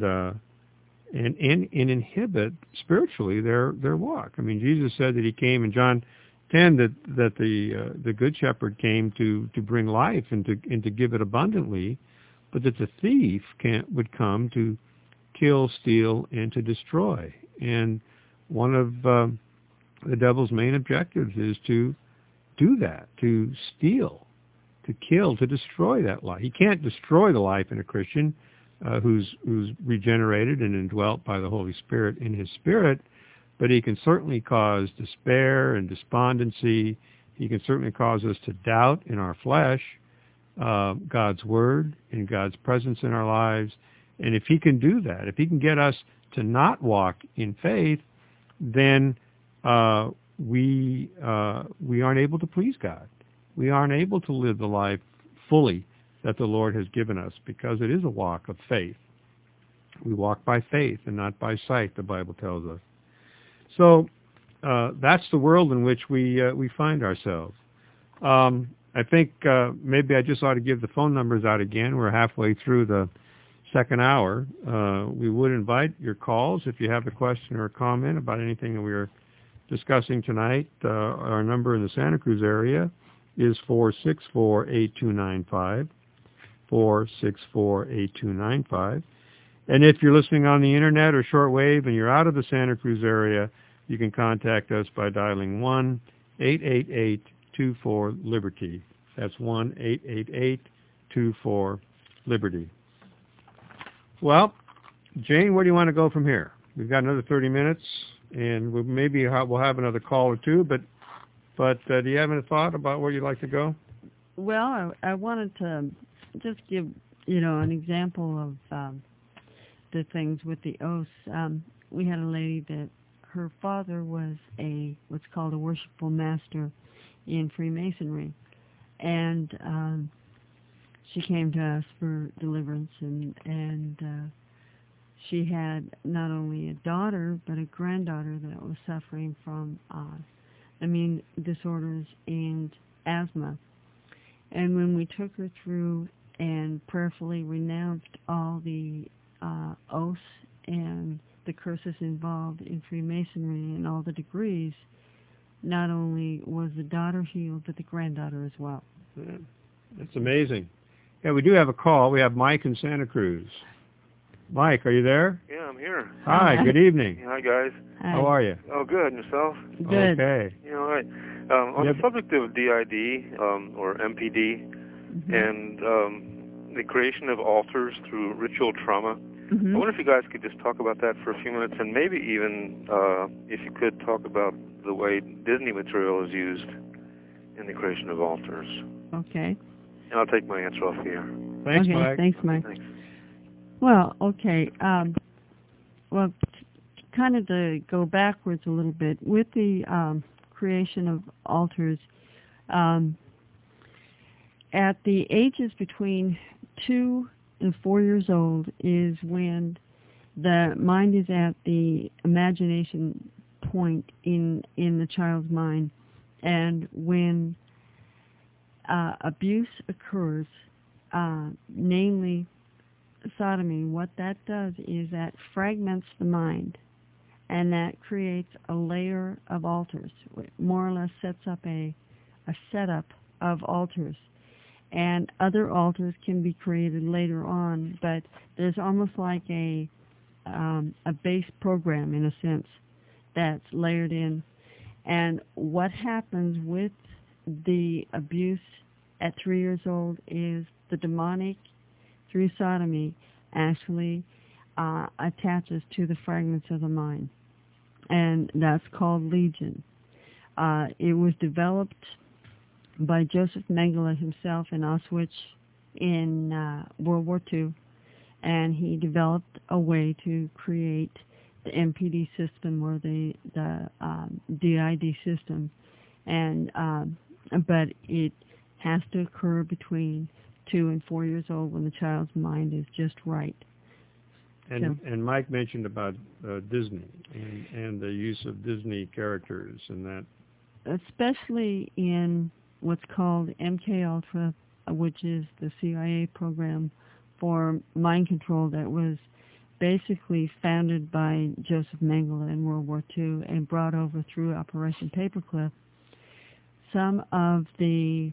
inhibit spiritually their walk. I mean, Jesus said that he came in John 10 that the good shepherd came to bring life and to give it abundantly, but that the thief would come to kill, steal, and to destroy. And one of the devil's main objectives is to do that, to steal, to kill, to destroy that life. He can't destroy the life in a Christian who's regenerated and indwelt by the Holy Spirit in his spirit, but he can certainly cause despair and despondency. He can certainly cause us to doubt in our flesh God's word and God's presence in our lives. And if he can do that, if he can get us to not walk in faith, then we aren't able to please God. We aren't able to live the life fully that the Lord has given us, because it is a walk of faith. We walk by faith and not by sight, the Bible tells us. So that's the world in which we find ourselves. I think maybe I just ought to give the phone numbers out again. We're halfway through the second hour. We would invite your calls if you have a question or a comment about anything that we are discussing tonight. Our number in the Santa Cruz area is 464-8295, 464-8295. And if you're listening on the internet or shortwave and you're out of the Santa Cruz area, you can contact us by dialing 1-888-24-LIBERTY. That's 1-888-24-LIBERTY. Well, Jane, where do you want to go from here? We've got another 30 minutes, and we'll have another call or two, but do you have any thought about where you'd like to go? Well, I wanted to just give, an example of the things with the oaths. We had a lady that her father was what's called a worshipful master in Freemasonry, and she came to us for deliverance, and she had not only a daughter but a granddaughter that was suffering from immune disorders and asthma. And when we took her through and prayerfully renounced all the oaths and the curses involved in Freemasonry and all the degrees, not only was the daughter healed, but the granddaughter as well. Yeah, that's amazing. Yeah, we do have a call. We have Mike in Santa Cruz. Mike, are you there? Yeah, I'm here. Hi, good evening. Hi, guys. Hi. How are you? Oh, good. And yourself? Good. Okay. On the subject of DID, or MPD, and the creation of altars through ritual trauma, I wonder if you guys could just talk about that for a few minutes, and maybe even, if you could, talk about the way Disney material is used in the creation of altars. Okay. And I'll take my answer off here. Thanks, okay. Mike. Thanks, Mike. Thanks. Well, okay. Kind of to go backwards a little bit, with the creation of altars, at the ages between 2 and 4 years old is when the mind is at the imagination point in the child's mind, and when abuse occurs, namely sodomy, what that does is that fragments the mind, and that creates a layer of altars. It more or less sets up a setup of altars. And other altars can be created later on, but there's almost like a base program, in a sense, that's layered in. And what happens with the abuse at 3 years old is the demonic, through sodomy, actually attaches to the fragments of the mind. And that's called Legion. It was developed by Joseph Mengele himself in Auschwitz in World War II, and he developed a way to create the MPD system, or the DID system, and but it has to occur between 2 and 4 years old, when the child's mind is just right. And Mike mentioned about Disney and the use of Disney characters and that, especially in what's called MKUltra, which is the CIA program for mind control that was basically founded by Joseph Mengele in World War II and brought over through Operation Paperclip. Some of the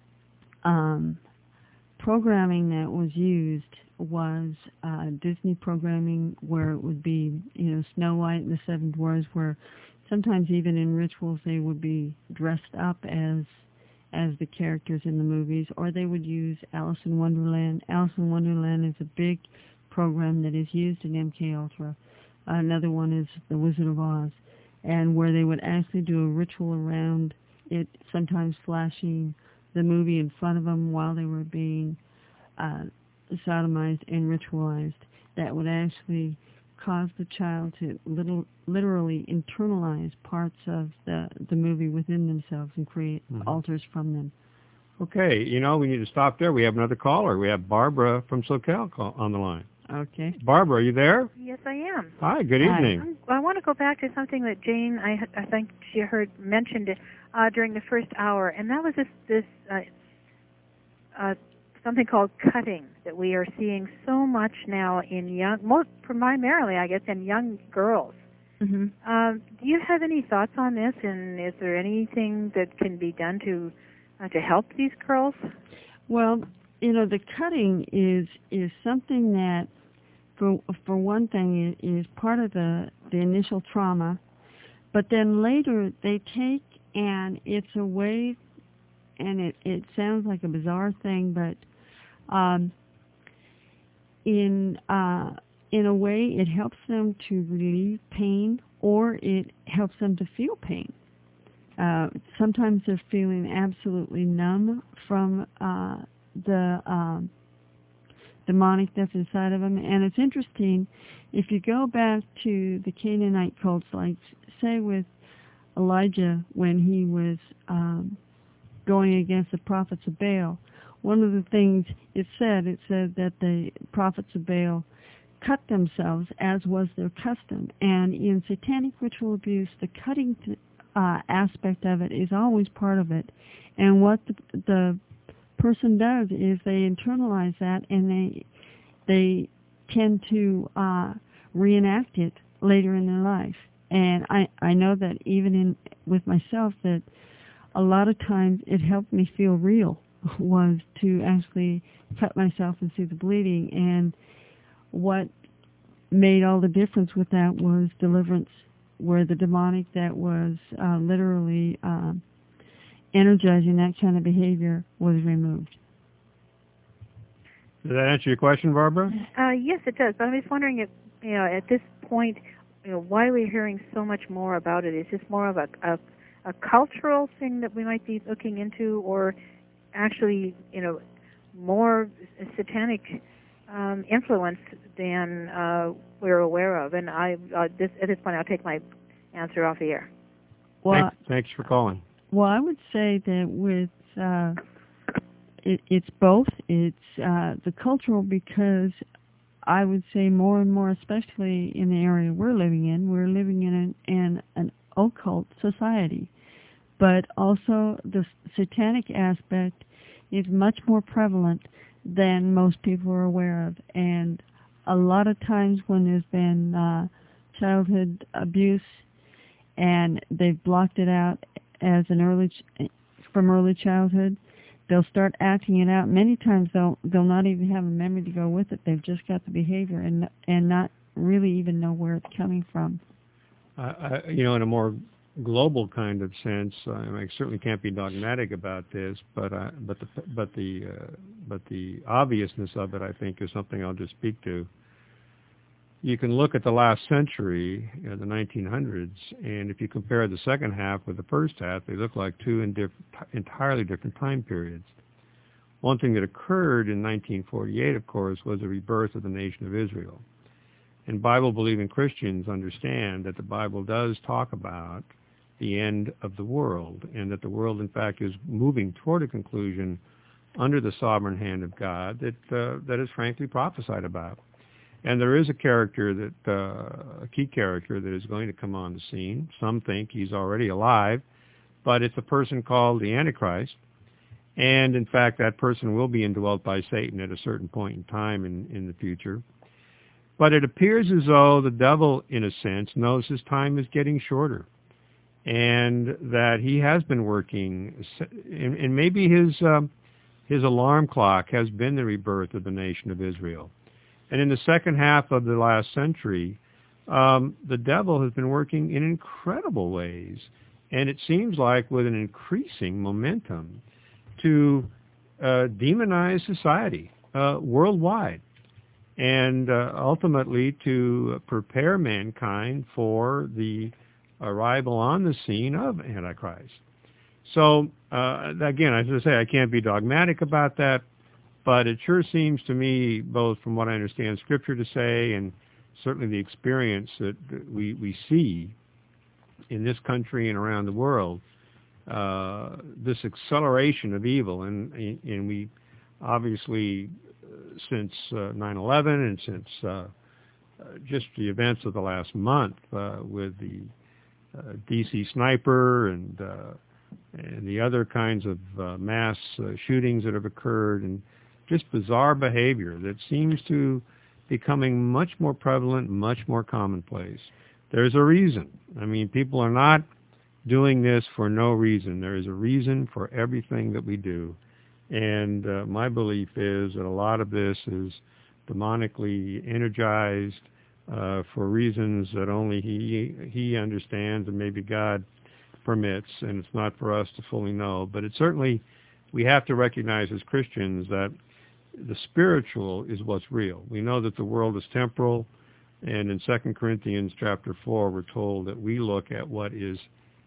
programming that was used was Disney programming, where it would be, Snow White and the Seven Dwarfs, where sometimes even in rituals they would be dressed up as the characters in the movies, or they would use Alice in Wonderland. Alice in Wonderland is a big program that is used in MKUltra. Another one is The Wizard of Oz, and where they would actually do a ritual around it, sometimes flashing the movie in front of them while they were being sodomized and ritualized. That would actually cause the child to literally internalize parts of the movie within themselves and create altars from them. Okay, we need to stop there. We have another caller. We have Barbara from SoCal on the line. Okay. Barbara, are you there? Yes, I am. Hi, good evening. I want to go back to something that Jane, I think she mentioned it during the first hour, and that was this something called cutting that we are seeing so much now in primarily, I guess, in young girls. Mm-hmm. Do you have any thoughts on this, and is there anything that can be done to help these girls? Well, the cutting is something that, for one thing, is part of the initial trauma, but then later they take, and it's a way, and it sounds like a bizarre thing, but in a way it helps them to relieve pain, or it helps them to feel pain. Sometimes they're feeling absolutely numb from the demonic that's inside of them. And it's interesting, if you go back to the Canaanite cults, like say with Elijah when he was going against the prophets of Baal, one of the things it said that the prophets of Baal cut themselves, as was their custom. And in satanic ritual abuse, the cutting aspect of it is always part of it. And what the person does is they internalize that, and they tend to reenact it later in their life. And I know that even with myself, that a lot of times it helped me feel real, was to actually cut myself and see the bleeding. And what made all the difference with that was deliverance, where the demonic that was literally energizing that kind of behavior was removed. Does that answer your question, Barbara? Yes, it does. But I was wondering if, at this point, why we're hearing so much more about it. Is this more of a cultural thing that we might be looking into, or actually, more satanic influence than we're aware of? And at this point, I'll take my answer off the air. Well, thanks for calling. Well, I would say that with it's both. It's the cultural, because I would say more and more, especially in the area we're living in an occult society. But also the satanic aspect is much more prevalent than most people are aware of. And a lot of times when there's been childhood abuse and they've blocked it out as from early childhood, they'll start acting it out. Many times they'll not even have a memory to go with it. They've just got the behavior and not really even know where it's coming from. In a more global kind of sense, I certainly can't be dogmatic about this, but the obviousness of it, I think, is something I'll just speak to. You can look at the last century, the 1900s, and if you compare the second half with the first half, they look like two entirely different time periods. One thing that occurred in 1948, of course, was the rebirth of the nation of Israel. And Bible-believing Christians understand that the Bible does talk about the end of the world, and that the world, in fact, is moving toward a conclusion under the sovereign hand of God that is frankly prophesied about. And there is a character a key character that is going to come on the scene. Some think he's already alive, but it's a person called the Antichrist. And in fact, that person will be indwelt by Satan at a certain point in time in the future. But it appears as though the devil, in a sense, knows his time is getting shorter, and that he has been working, and maybe his alarm clock has been the rebirth of the nation of Israel. And in the second half of the last century, the devil has been working in incredible ways, and it seems like with an increasing momentum, to demonize society worldwide, and ultimately to prepare mankind for the arrival on the scene of Antichrist. So, again, as I say, I can't be dogmatic about that, but it sure seems to me, both from what I understand Scripture to say and certainly the experience that we see in this country and around the world, this acceleration of evil. And we obviously, since 9/11 and since just the events of the last month with the D.C. sniper and the other kinds of mass shootings that have occurred, and just bizarre behavior that seems to becoming much more prevalent, much more commonplace. There's a reason. I mean, people are not doing this for no reason. There is a reason for everything that we do. And my belief is that a lot of this is demonically energized for reasons that only he understands and maybe God permits, and it's not for us to fully know. But it certainly, we have to recognize as Christians that the spiritual is what's real. We know that the world is temporal, and in 2 Corinthians chapter 4, we're told that we look at what is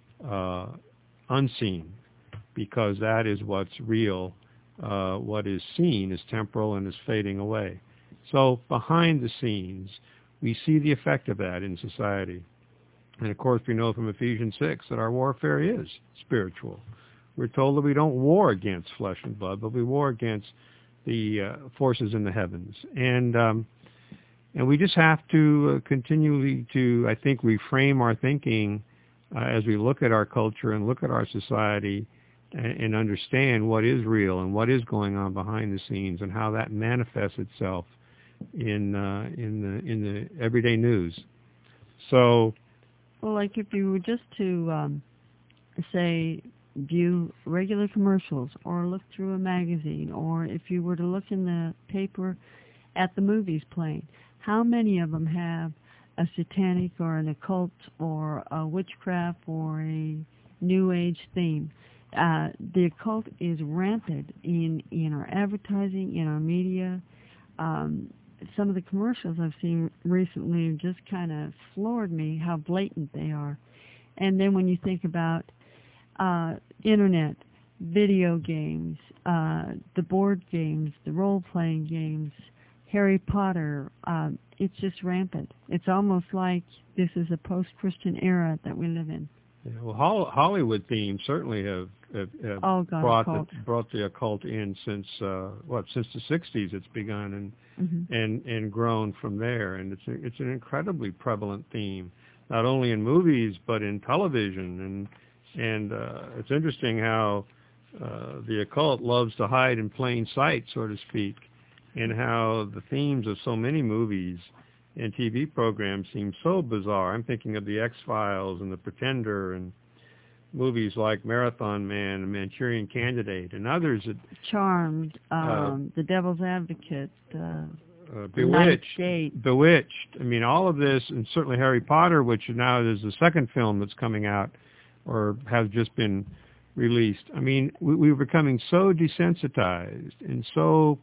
unseen, because that is what's real. What is seen is temporal and is fading away. So behind the scenes, we see the effect of that in society. And of course, we know from Ephesians 6 that our warfare is spiritual. We're told that we don't war against flesh and blood, but we war against the forces in the heavens. And we just have to continually to, I think, reframe our thinking as we look at our culture and look at our society and understand what is real and what is going on behind the scenes and how that manifests itself in the everyday news. So, well, like if you were just to say view regular commercials or look through a magazine, or if you were to look in the paper at the movies playing, how many of them have a satanic or an occult or a witchcraft or a New Age theme? The occult is rampant in our advertising, in our media. Some of the commercials I've seen recently have just kind of floored me how blatant they are. And then when you think about internet, video games, the board games, the role-playing games, Harry Potter, it's just rampant. It's almost like this is a post-Christian era that we live in. Yeah, well, Hollywood themes certainly have brought the occult in since the 60s. It's begun and grown from there, and it's an incredibly prevalent theme, not only in movies but in television, and it's interesting how the occult loves to hide in plain sight, so to speak, and how the themes of so many movies and TV programs seem so bizarre. I'm thinking of the X-Files and The Pretender and movies like Marathon Man and Manchurian Candidate and others. Charmed, The Devil's Advocate, Bewitched. I mean, all of this, and certainly Harry Potter, which now is the second film that's coming out or has just been released. I mean, we were becoming so desensitized and so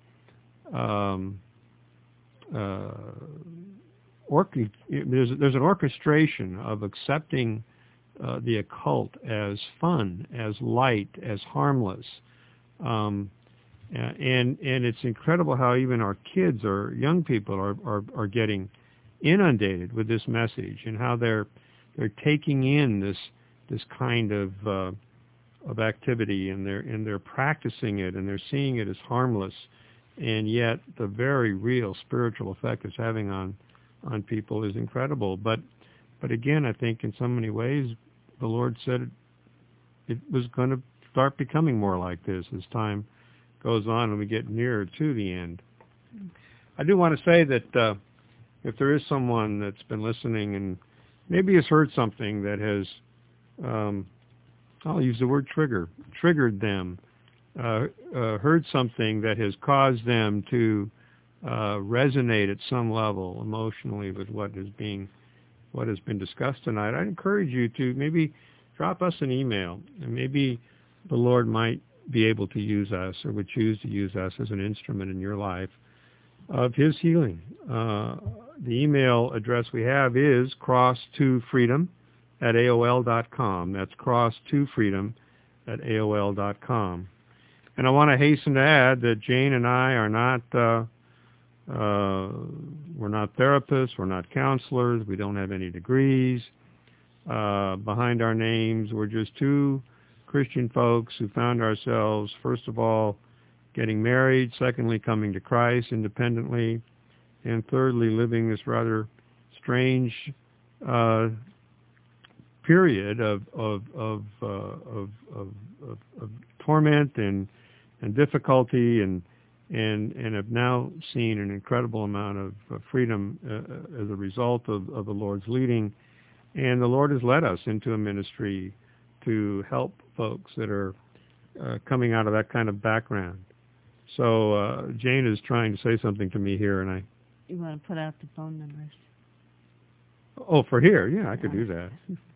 there's an orchestration of accepting the occult as fun, as light, as harmless, and it's incredible how even our kids or young people are getting inundated with this message, and how they're taking in this kind of activity, and they're practicing it, and they're seeing it as harmless, and yet the very real spiritual effect it's having on people is incredible. But again, I think in so many ways the Lord said it was going to start becoming more like this as time goes on and we get nearer to the end. I do want to say that if there is someone that's been listening and maybe has heard something that has, I'll use the word triggered them, heard something that has caused them to resonate at some level emotionally with what has been discussed tonight, I'd encourage you to maybe drop us an email, and maybe the Lord might be able to use us, or would choose to use us as an instrument in your life of His healing. The email address we have is cross2freedom@AOL.com. That's cross2freedom@AOL.com. And I want to hasten to add that Jane and I are not we're not therapists, we're not counselors, we don't have any degrees behind our names. We're just two Christian folks who found ourselves, first of all, getting married, secondly, coming to Christ independently, and thirdly, living this rather strange period of torment and difficulty, and have now seen an incredible amount of freedom as a result of the Lord's leading. And the Lord has led us into a ministry to help folks that are coming out of that kind of background. So Jane is trying to say something to me here, and You want to put out the phone numbers? Oh, for here? Yeah, I could do that.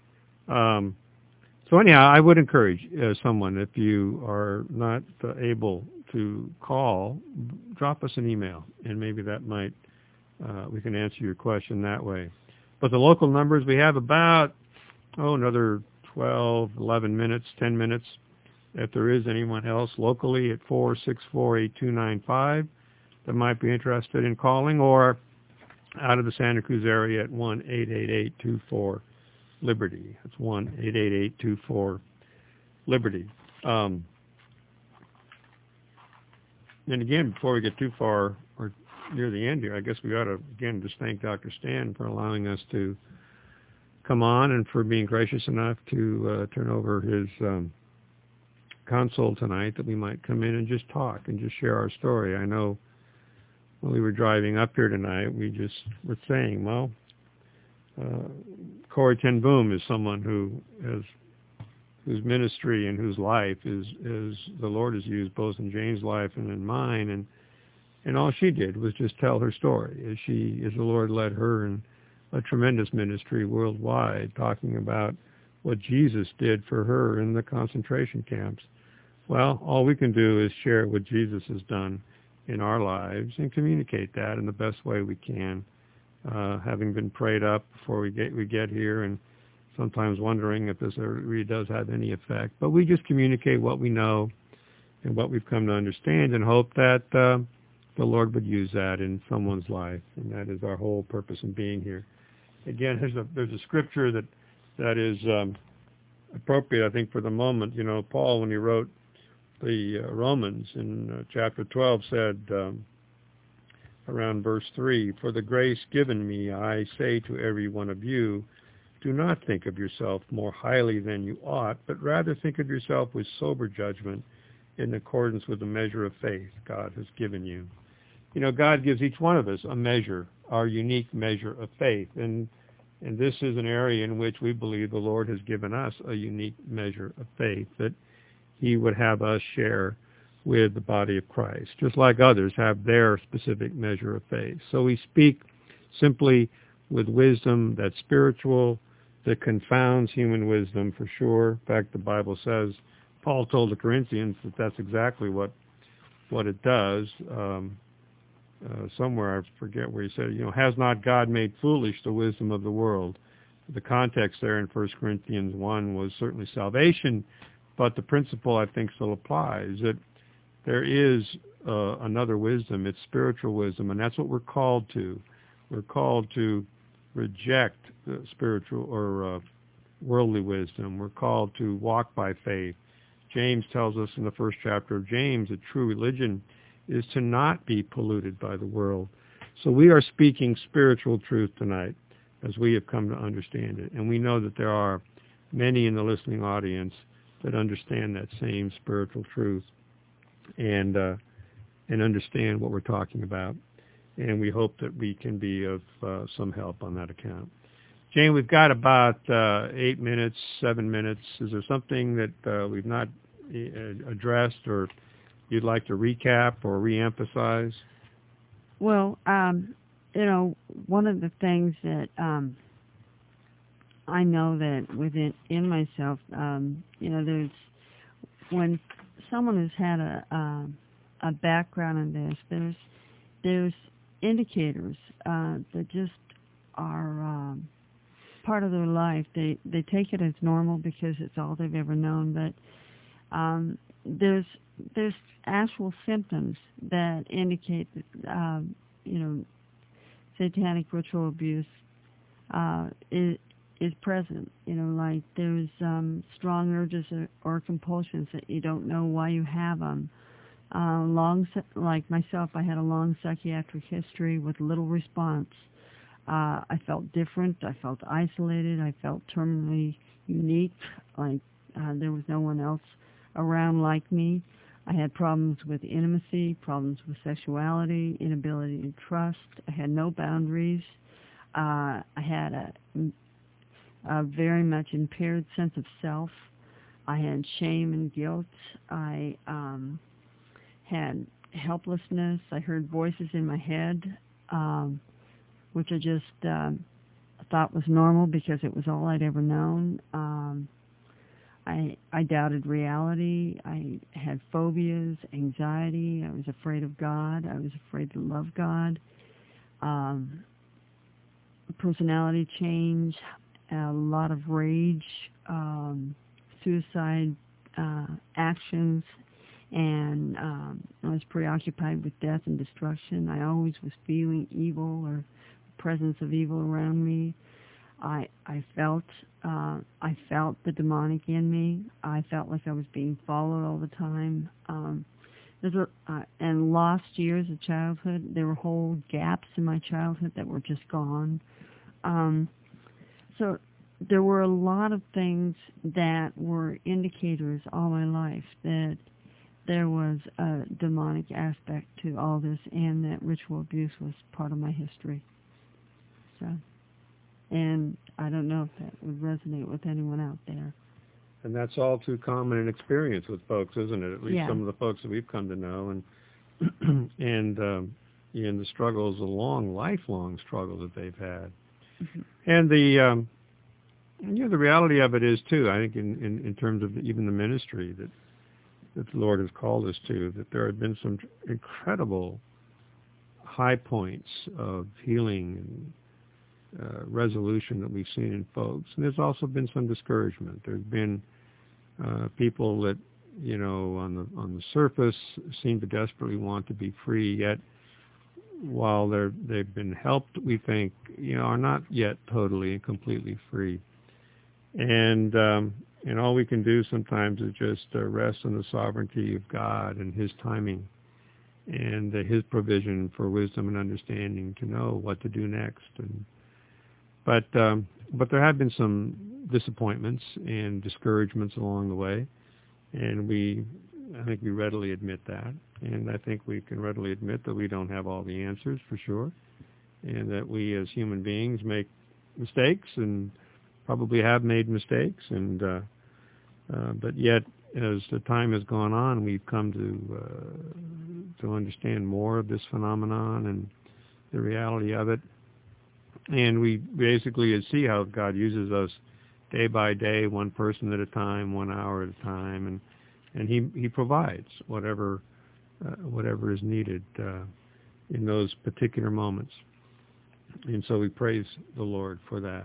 So anyhow, I would encourage someone, if you are not able to call, drop us an email, and maybe that might, we can answer your question that way. But the local numbers, we have about, another 12, 11 minutes, 10 minutes. If there is anyone else locally at 464-8295 that might be interested in calling, or out of the Santa Cruz area at 1-888-24-LIBERTY. That's 1-888-24-LIBERTY. And again, before we get too far or near the end here, I guess we ought to, again, just thank Dr. Stan for allowing us to come on and for being gracious enough to turn over his console tonight, that we might come in and just talk and just share our story. I know when we were driving up here tonight, we just were saying, well, Corrie ten Boom is someone whose ministry and whose life is the Lord has used both in Jane's life and in mine, and all she did was just tell her story as the Lord led her in a tremendous ministry worldwide, talking about what Jesus did for her in the concentration camps. Well, all we can do is share what Jesus has done in our lives and communicate that in the best way we can, having been prayed up before we get here, and sometimes wondering if this really does have any effect. But we just communicate what we know and what we've come to understand, and hope that the Lord would use that in someone's life. And that is our whole purpose in being here. Again, there's a scripture that is appropriate, I think, for the moment. You know, Paul, when he wrote the Romans in chapter 12, said around verse 3, "For the grace given me, I say to every one of you, do not think of yourself more highly than you ought, but rather think of yourself with sober judgment in accordance with the measure of faith God has given you." You know, God gives each one of us a measure, our unique measure of faith. And this is an area in which we believe the Lord has given us a unique measure of faith that he would have us share with the body of Christ, just like others have their specific measure of faith. So we speak simply with wisdom that's spiritual, that confounds human wisdom for sure. In fact, the Bible says, Paul told the Corinthians that that's exactly what it does. Somewhere, I forget where he said, you know, has not God made foolish the wisdom of the world? The context there in 1 Corinthians 1 was certainly salvation, but the principle, I think, still applies, that there is another wisdom. It's spiritual wisdom, and that's what we're called to. We're called to reject spiritual or worldly wisdom. We're called to walk by faith. James tells us in the first chapter of James that true religion is to not be polluted by the world. So we are speaking spiritual truth tonight as we have come to understand it. And we know that there are many in the listening audience that understand that same spiritual truth and understand what we're talking about. And we hope that we can be of some help on that account. Jane, we've got about 8 minutes, 7 minutes. Is there something that we've not addressed or you'd like to recap or reemphasize? Well, you know, one of the things that I know that in myself, you know, there's when someone has had a background in this, there's indicators that just are part of their life. They take it as normal because it's all they've ever known, but there's actual symptoms that indicate that you know, satanic ritual abuse is present. You know, like there's strong urges or compulsions that you don't know why you have them. Like myself, I had a long psychiatric history with little response. I felt different. I felt isolated. I felt terminally unique, like there was no one else around like me. I had problems with intimacy, problems with sexuality, inability to trust. I had no boundaries. I had a very much impaired sense of self. I had shame and guilt. I had helplessness. I heard voices in my head, which I just thought was normal because it was all I'd ever known. I doubted reality. I had phobias, anxiety. I was afraid of God. I was afraid to love God. Personality change, a lot of rage, suicide actions, and I was preoccupied with death and destruction. I always was feeling evil or presence of evil around me. I felt the demonic in me. I felt like I was being followed all the time. And lost years of childhood. There were whole gaps in my childhood that were just gone. So there were a lot of things that were indicators all my life that there was a demonic aspect to all this, and that ritual abuse was part of my history. So, and I don't know if that would resonate with anyone out there. And that's all too common an experience with folks, isn't it? At least yeah. Some of the folks that we've come to know, and the struggles, the lifelong struggle that they've had. Mm-hmm. And the reality of it is too, I think in terms of even the ministry that the Lord has called us to, that there have been some incredible high points of healing and resolution that we've seen in folks. And there's also been some discouragement. There's been people that, you know, on the surface seem to desperately want to be free, yet while they've been helped, we think, you know, are not yet totally and completely free. And And all we can do sometimes is just rest in the sovereignty of God and His timing and His provision for wisdom and understanding to know what to do next. But there have been some disappointments and discouragements along the way, and I think we readily admit that. And I think we can readily admit that we don't have all the answers for sure, and that we as human beings make mistakes and probably have made mistakes, but yet as the time has gone on, we've come to understand more of this phenomenon and the reality of it, and we basically see how God uses us day by day, one person at a time, 1 hour at a time, and He provides whatever is needed in those particular moments, and so we praise the Lord for that.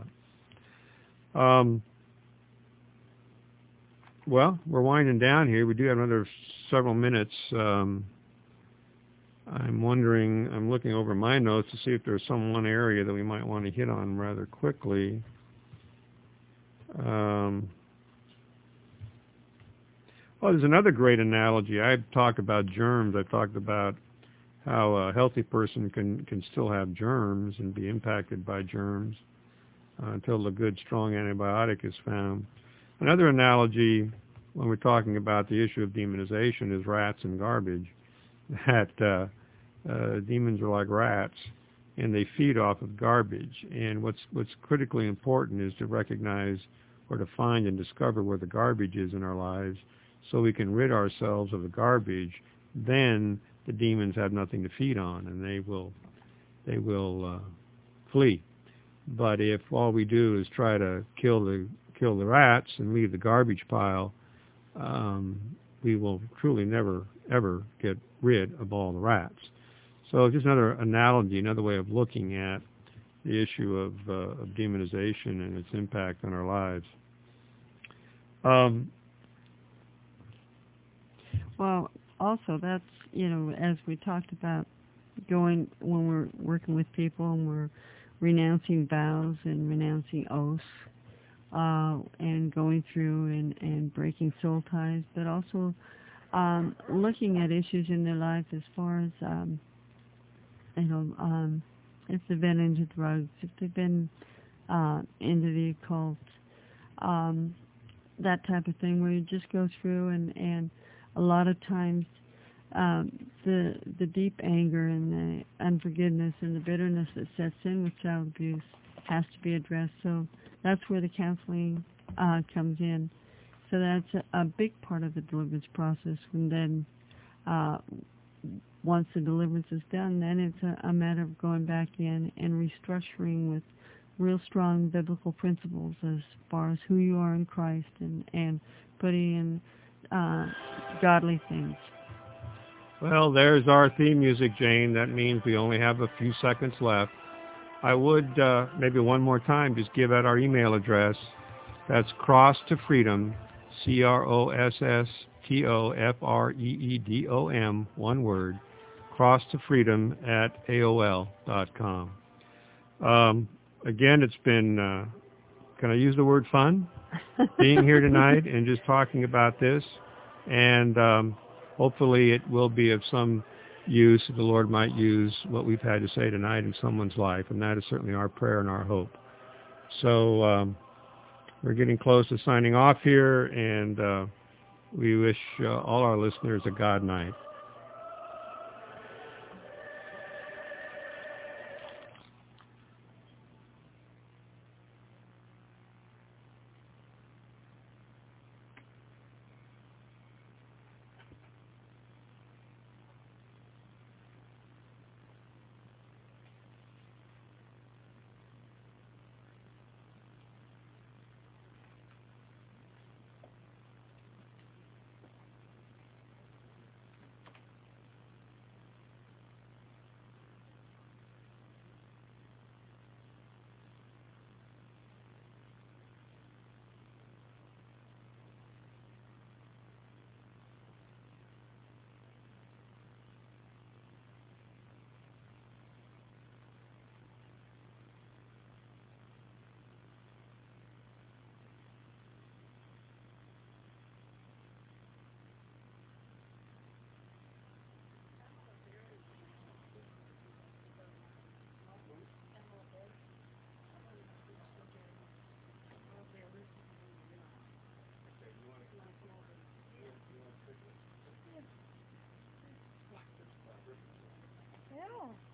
Well, we're winding down here. We do have another several minutes. I'm looking over my notes to see if there's one area that we might want to hit on rather quickly. There's another great analogy. I've talked about germs. I've talked about how a healthy person can still have germs and be impacted by germs until the good, strong antibiotic is found. Another analogy when we're talking about the issue of demonization is rats and garbage. That demons are like rats, and they feed off of garbage. And what's critically important is to recognize or to find and discover where the garbage is in our lives so we can rid ourselves of the garbage. Then the demons have nothing to feed on, and they will flee. But if all we do is try to kill the rats and leave the garbage pile, we will truly never, ever get rid of all the rats. So just another analogy, another way of looking at the issue of demonization and its impact on our lives. Well, also that's, as we talked about when we're working with people and we're renouncing vows and renouncing oaths, and going through and breaking soul ties, but also looking at issues in their life as far as, if they've been into drugs, if they've been into the occult, that type of thing, where you just go through and a lot of times the deep anger and the unforgiveness and the bitterness that sets in with child abuse has to be addressed. So that's where the counseling comes in. So that's a big part of the deliverance process. And then once the deliverance is done, then it's a matter of going back in and restructuring with real strong biblical principles as far as who you are in Christ and putting in godly things. Well, there's our theme music, Jane. That means we only have a few seconds left. I would maybe one more time just give out our email address. That's Cross to Freedom, CROSSTOFREEDOM, one word, Cross to Freedom @AOL.com. Again, it's been, can I use the word fun? Being here tonight and just talking about this. And hopefully it will be of some use. The Lord might use what we've had to say tonight in someone's life, and that is certainly our prayer and our hope. So we're getting close to signing off here, and we wish all our listeners a God night. Yeah.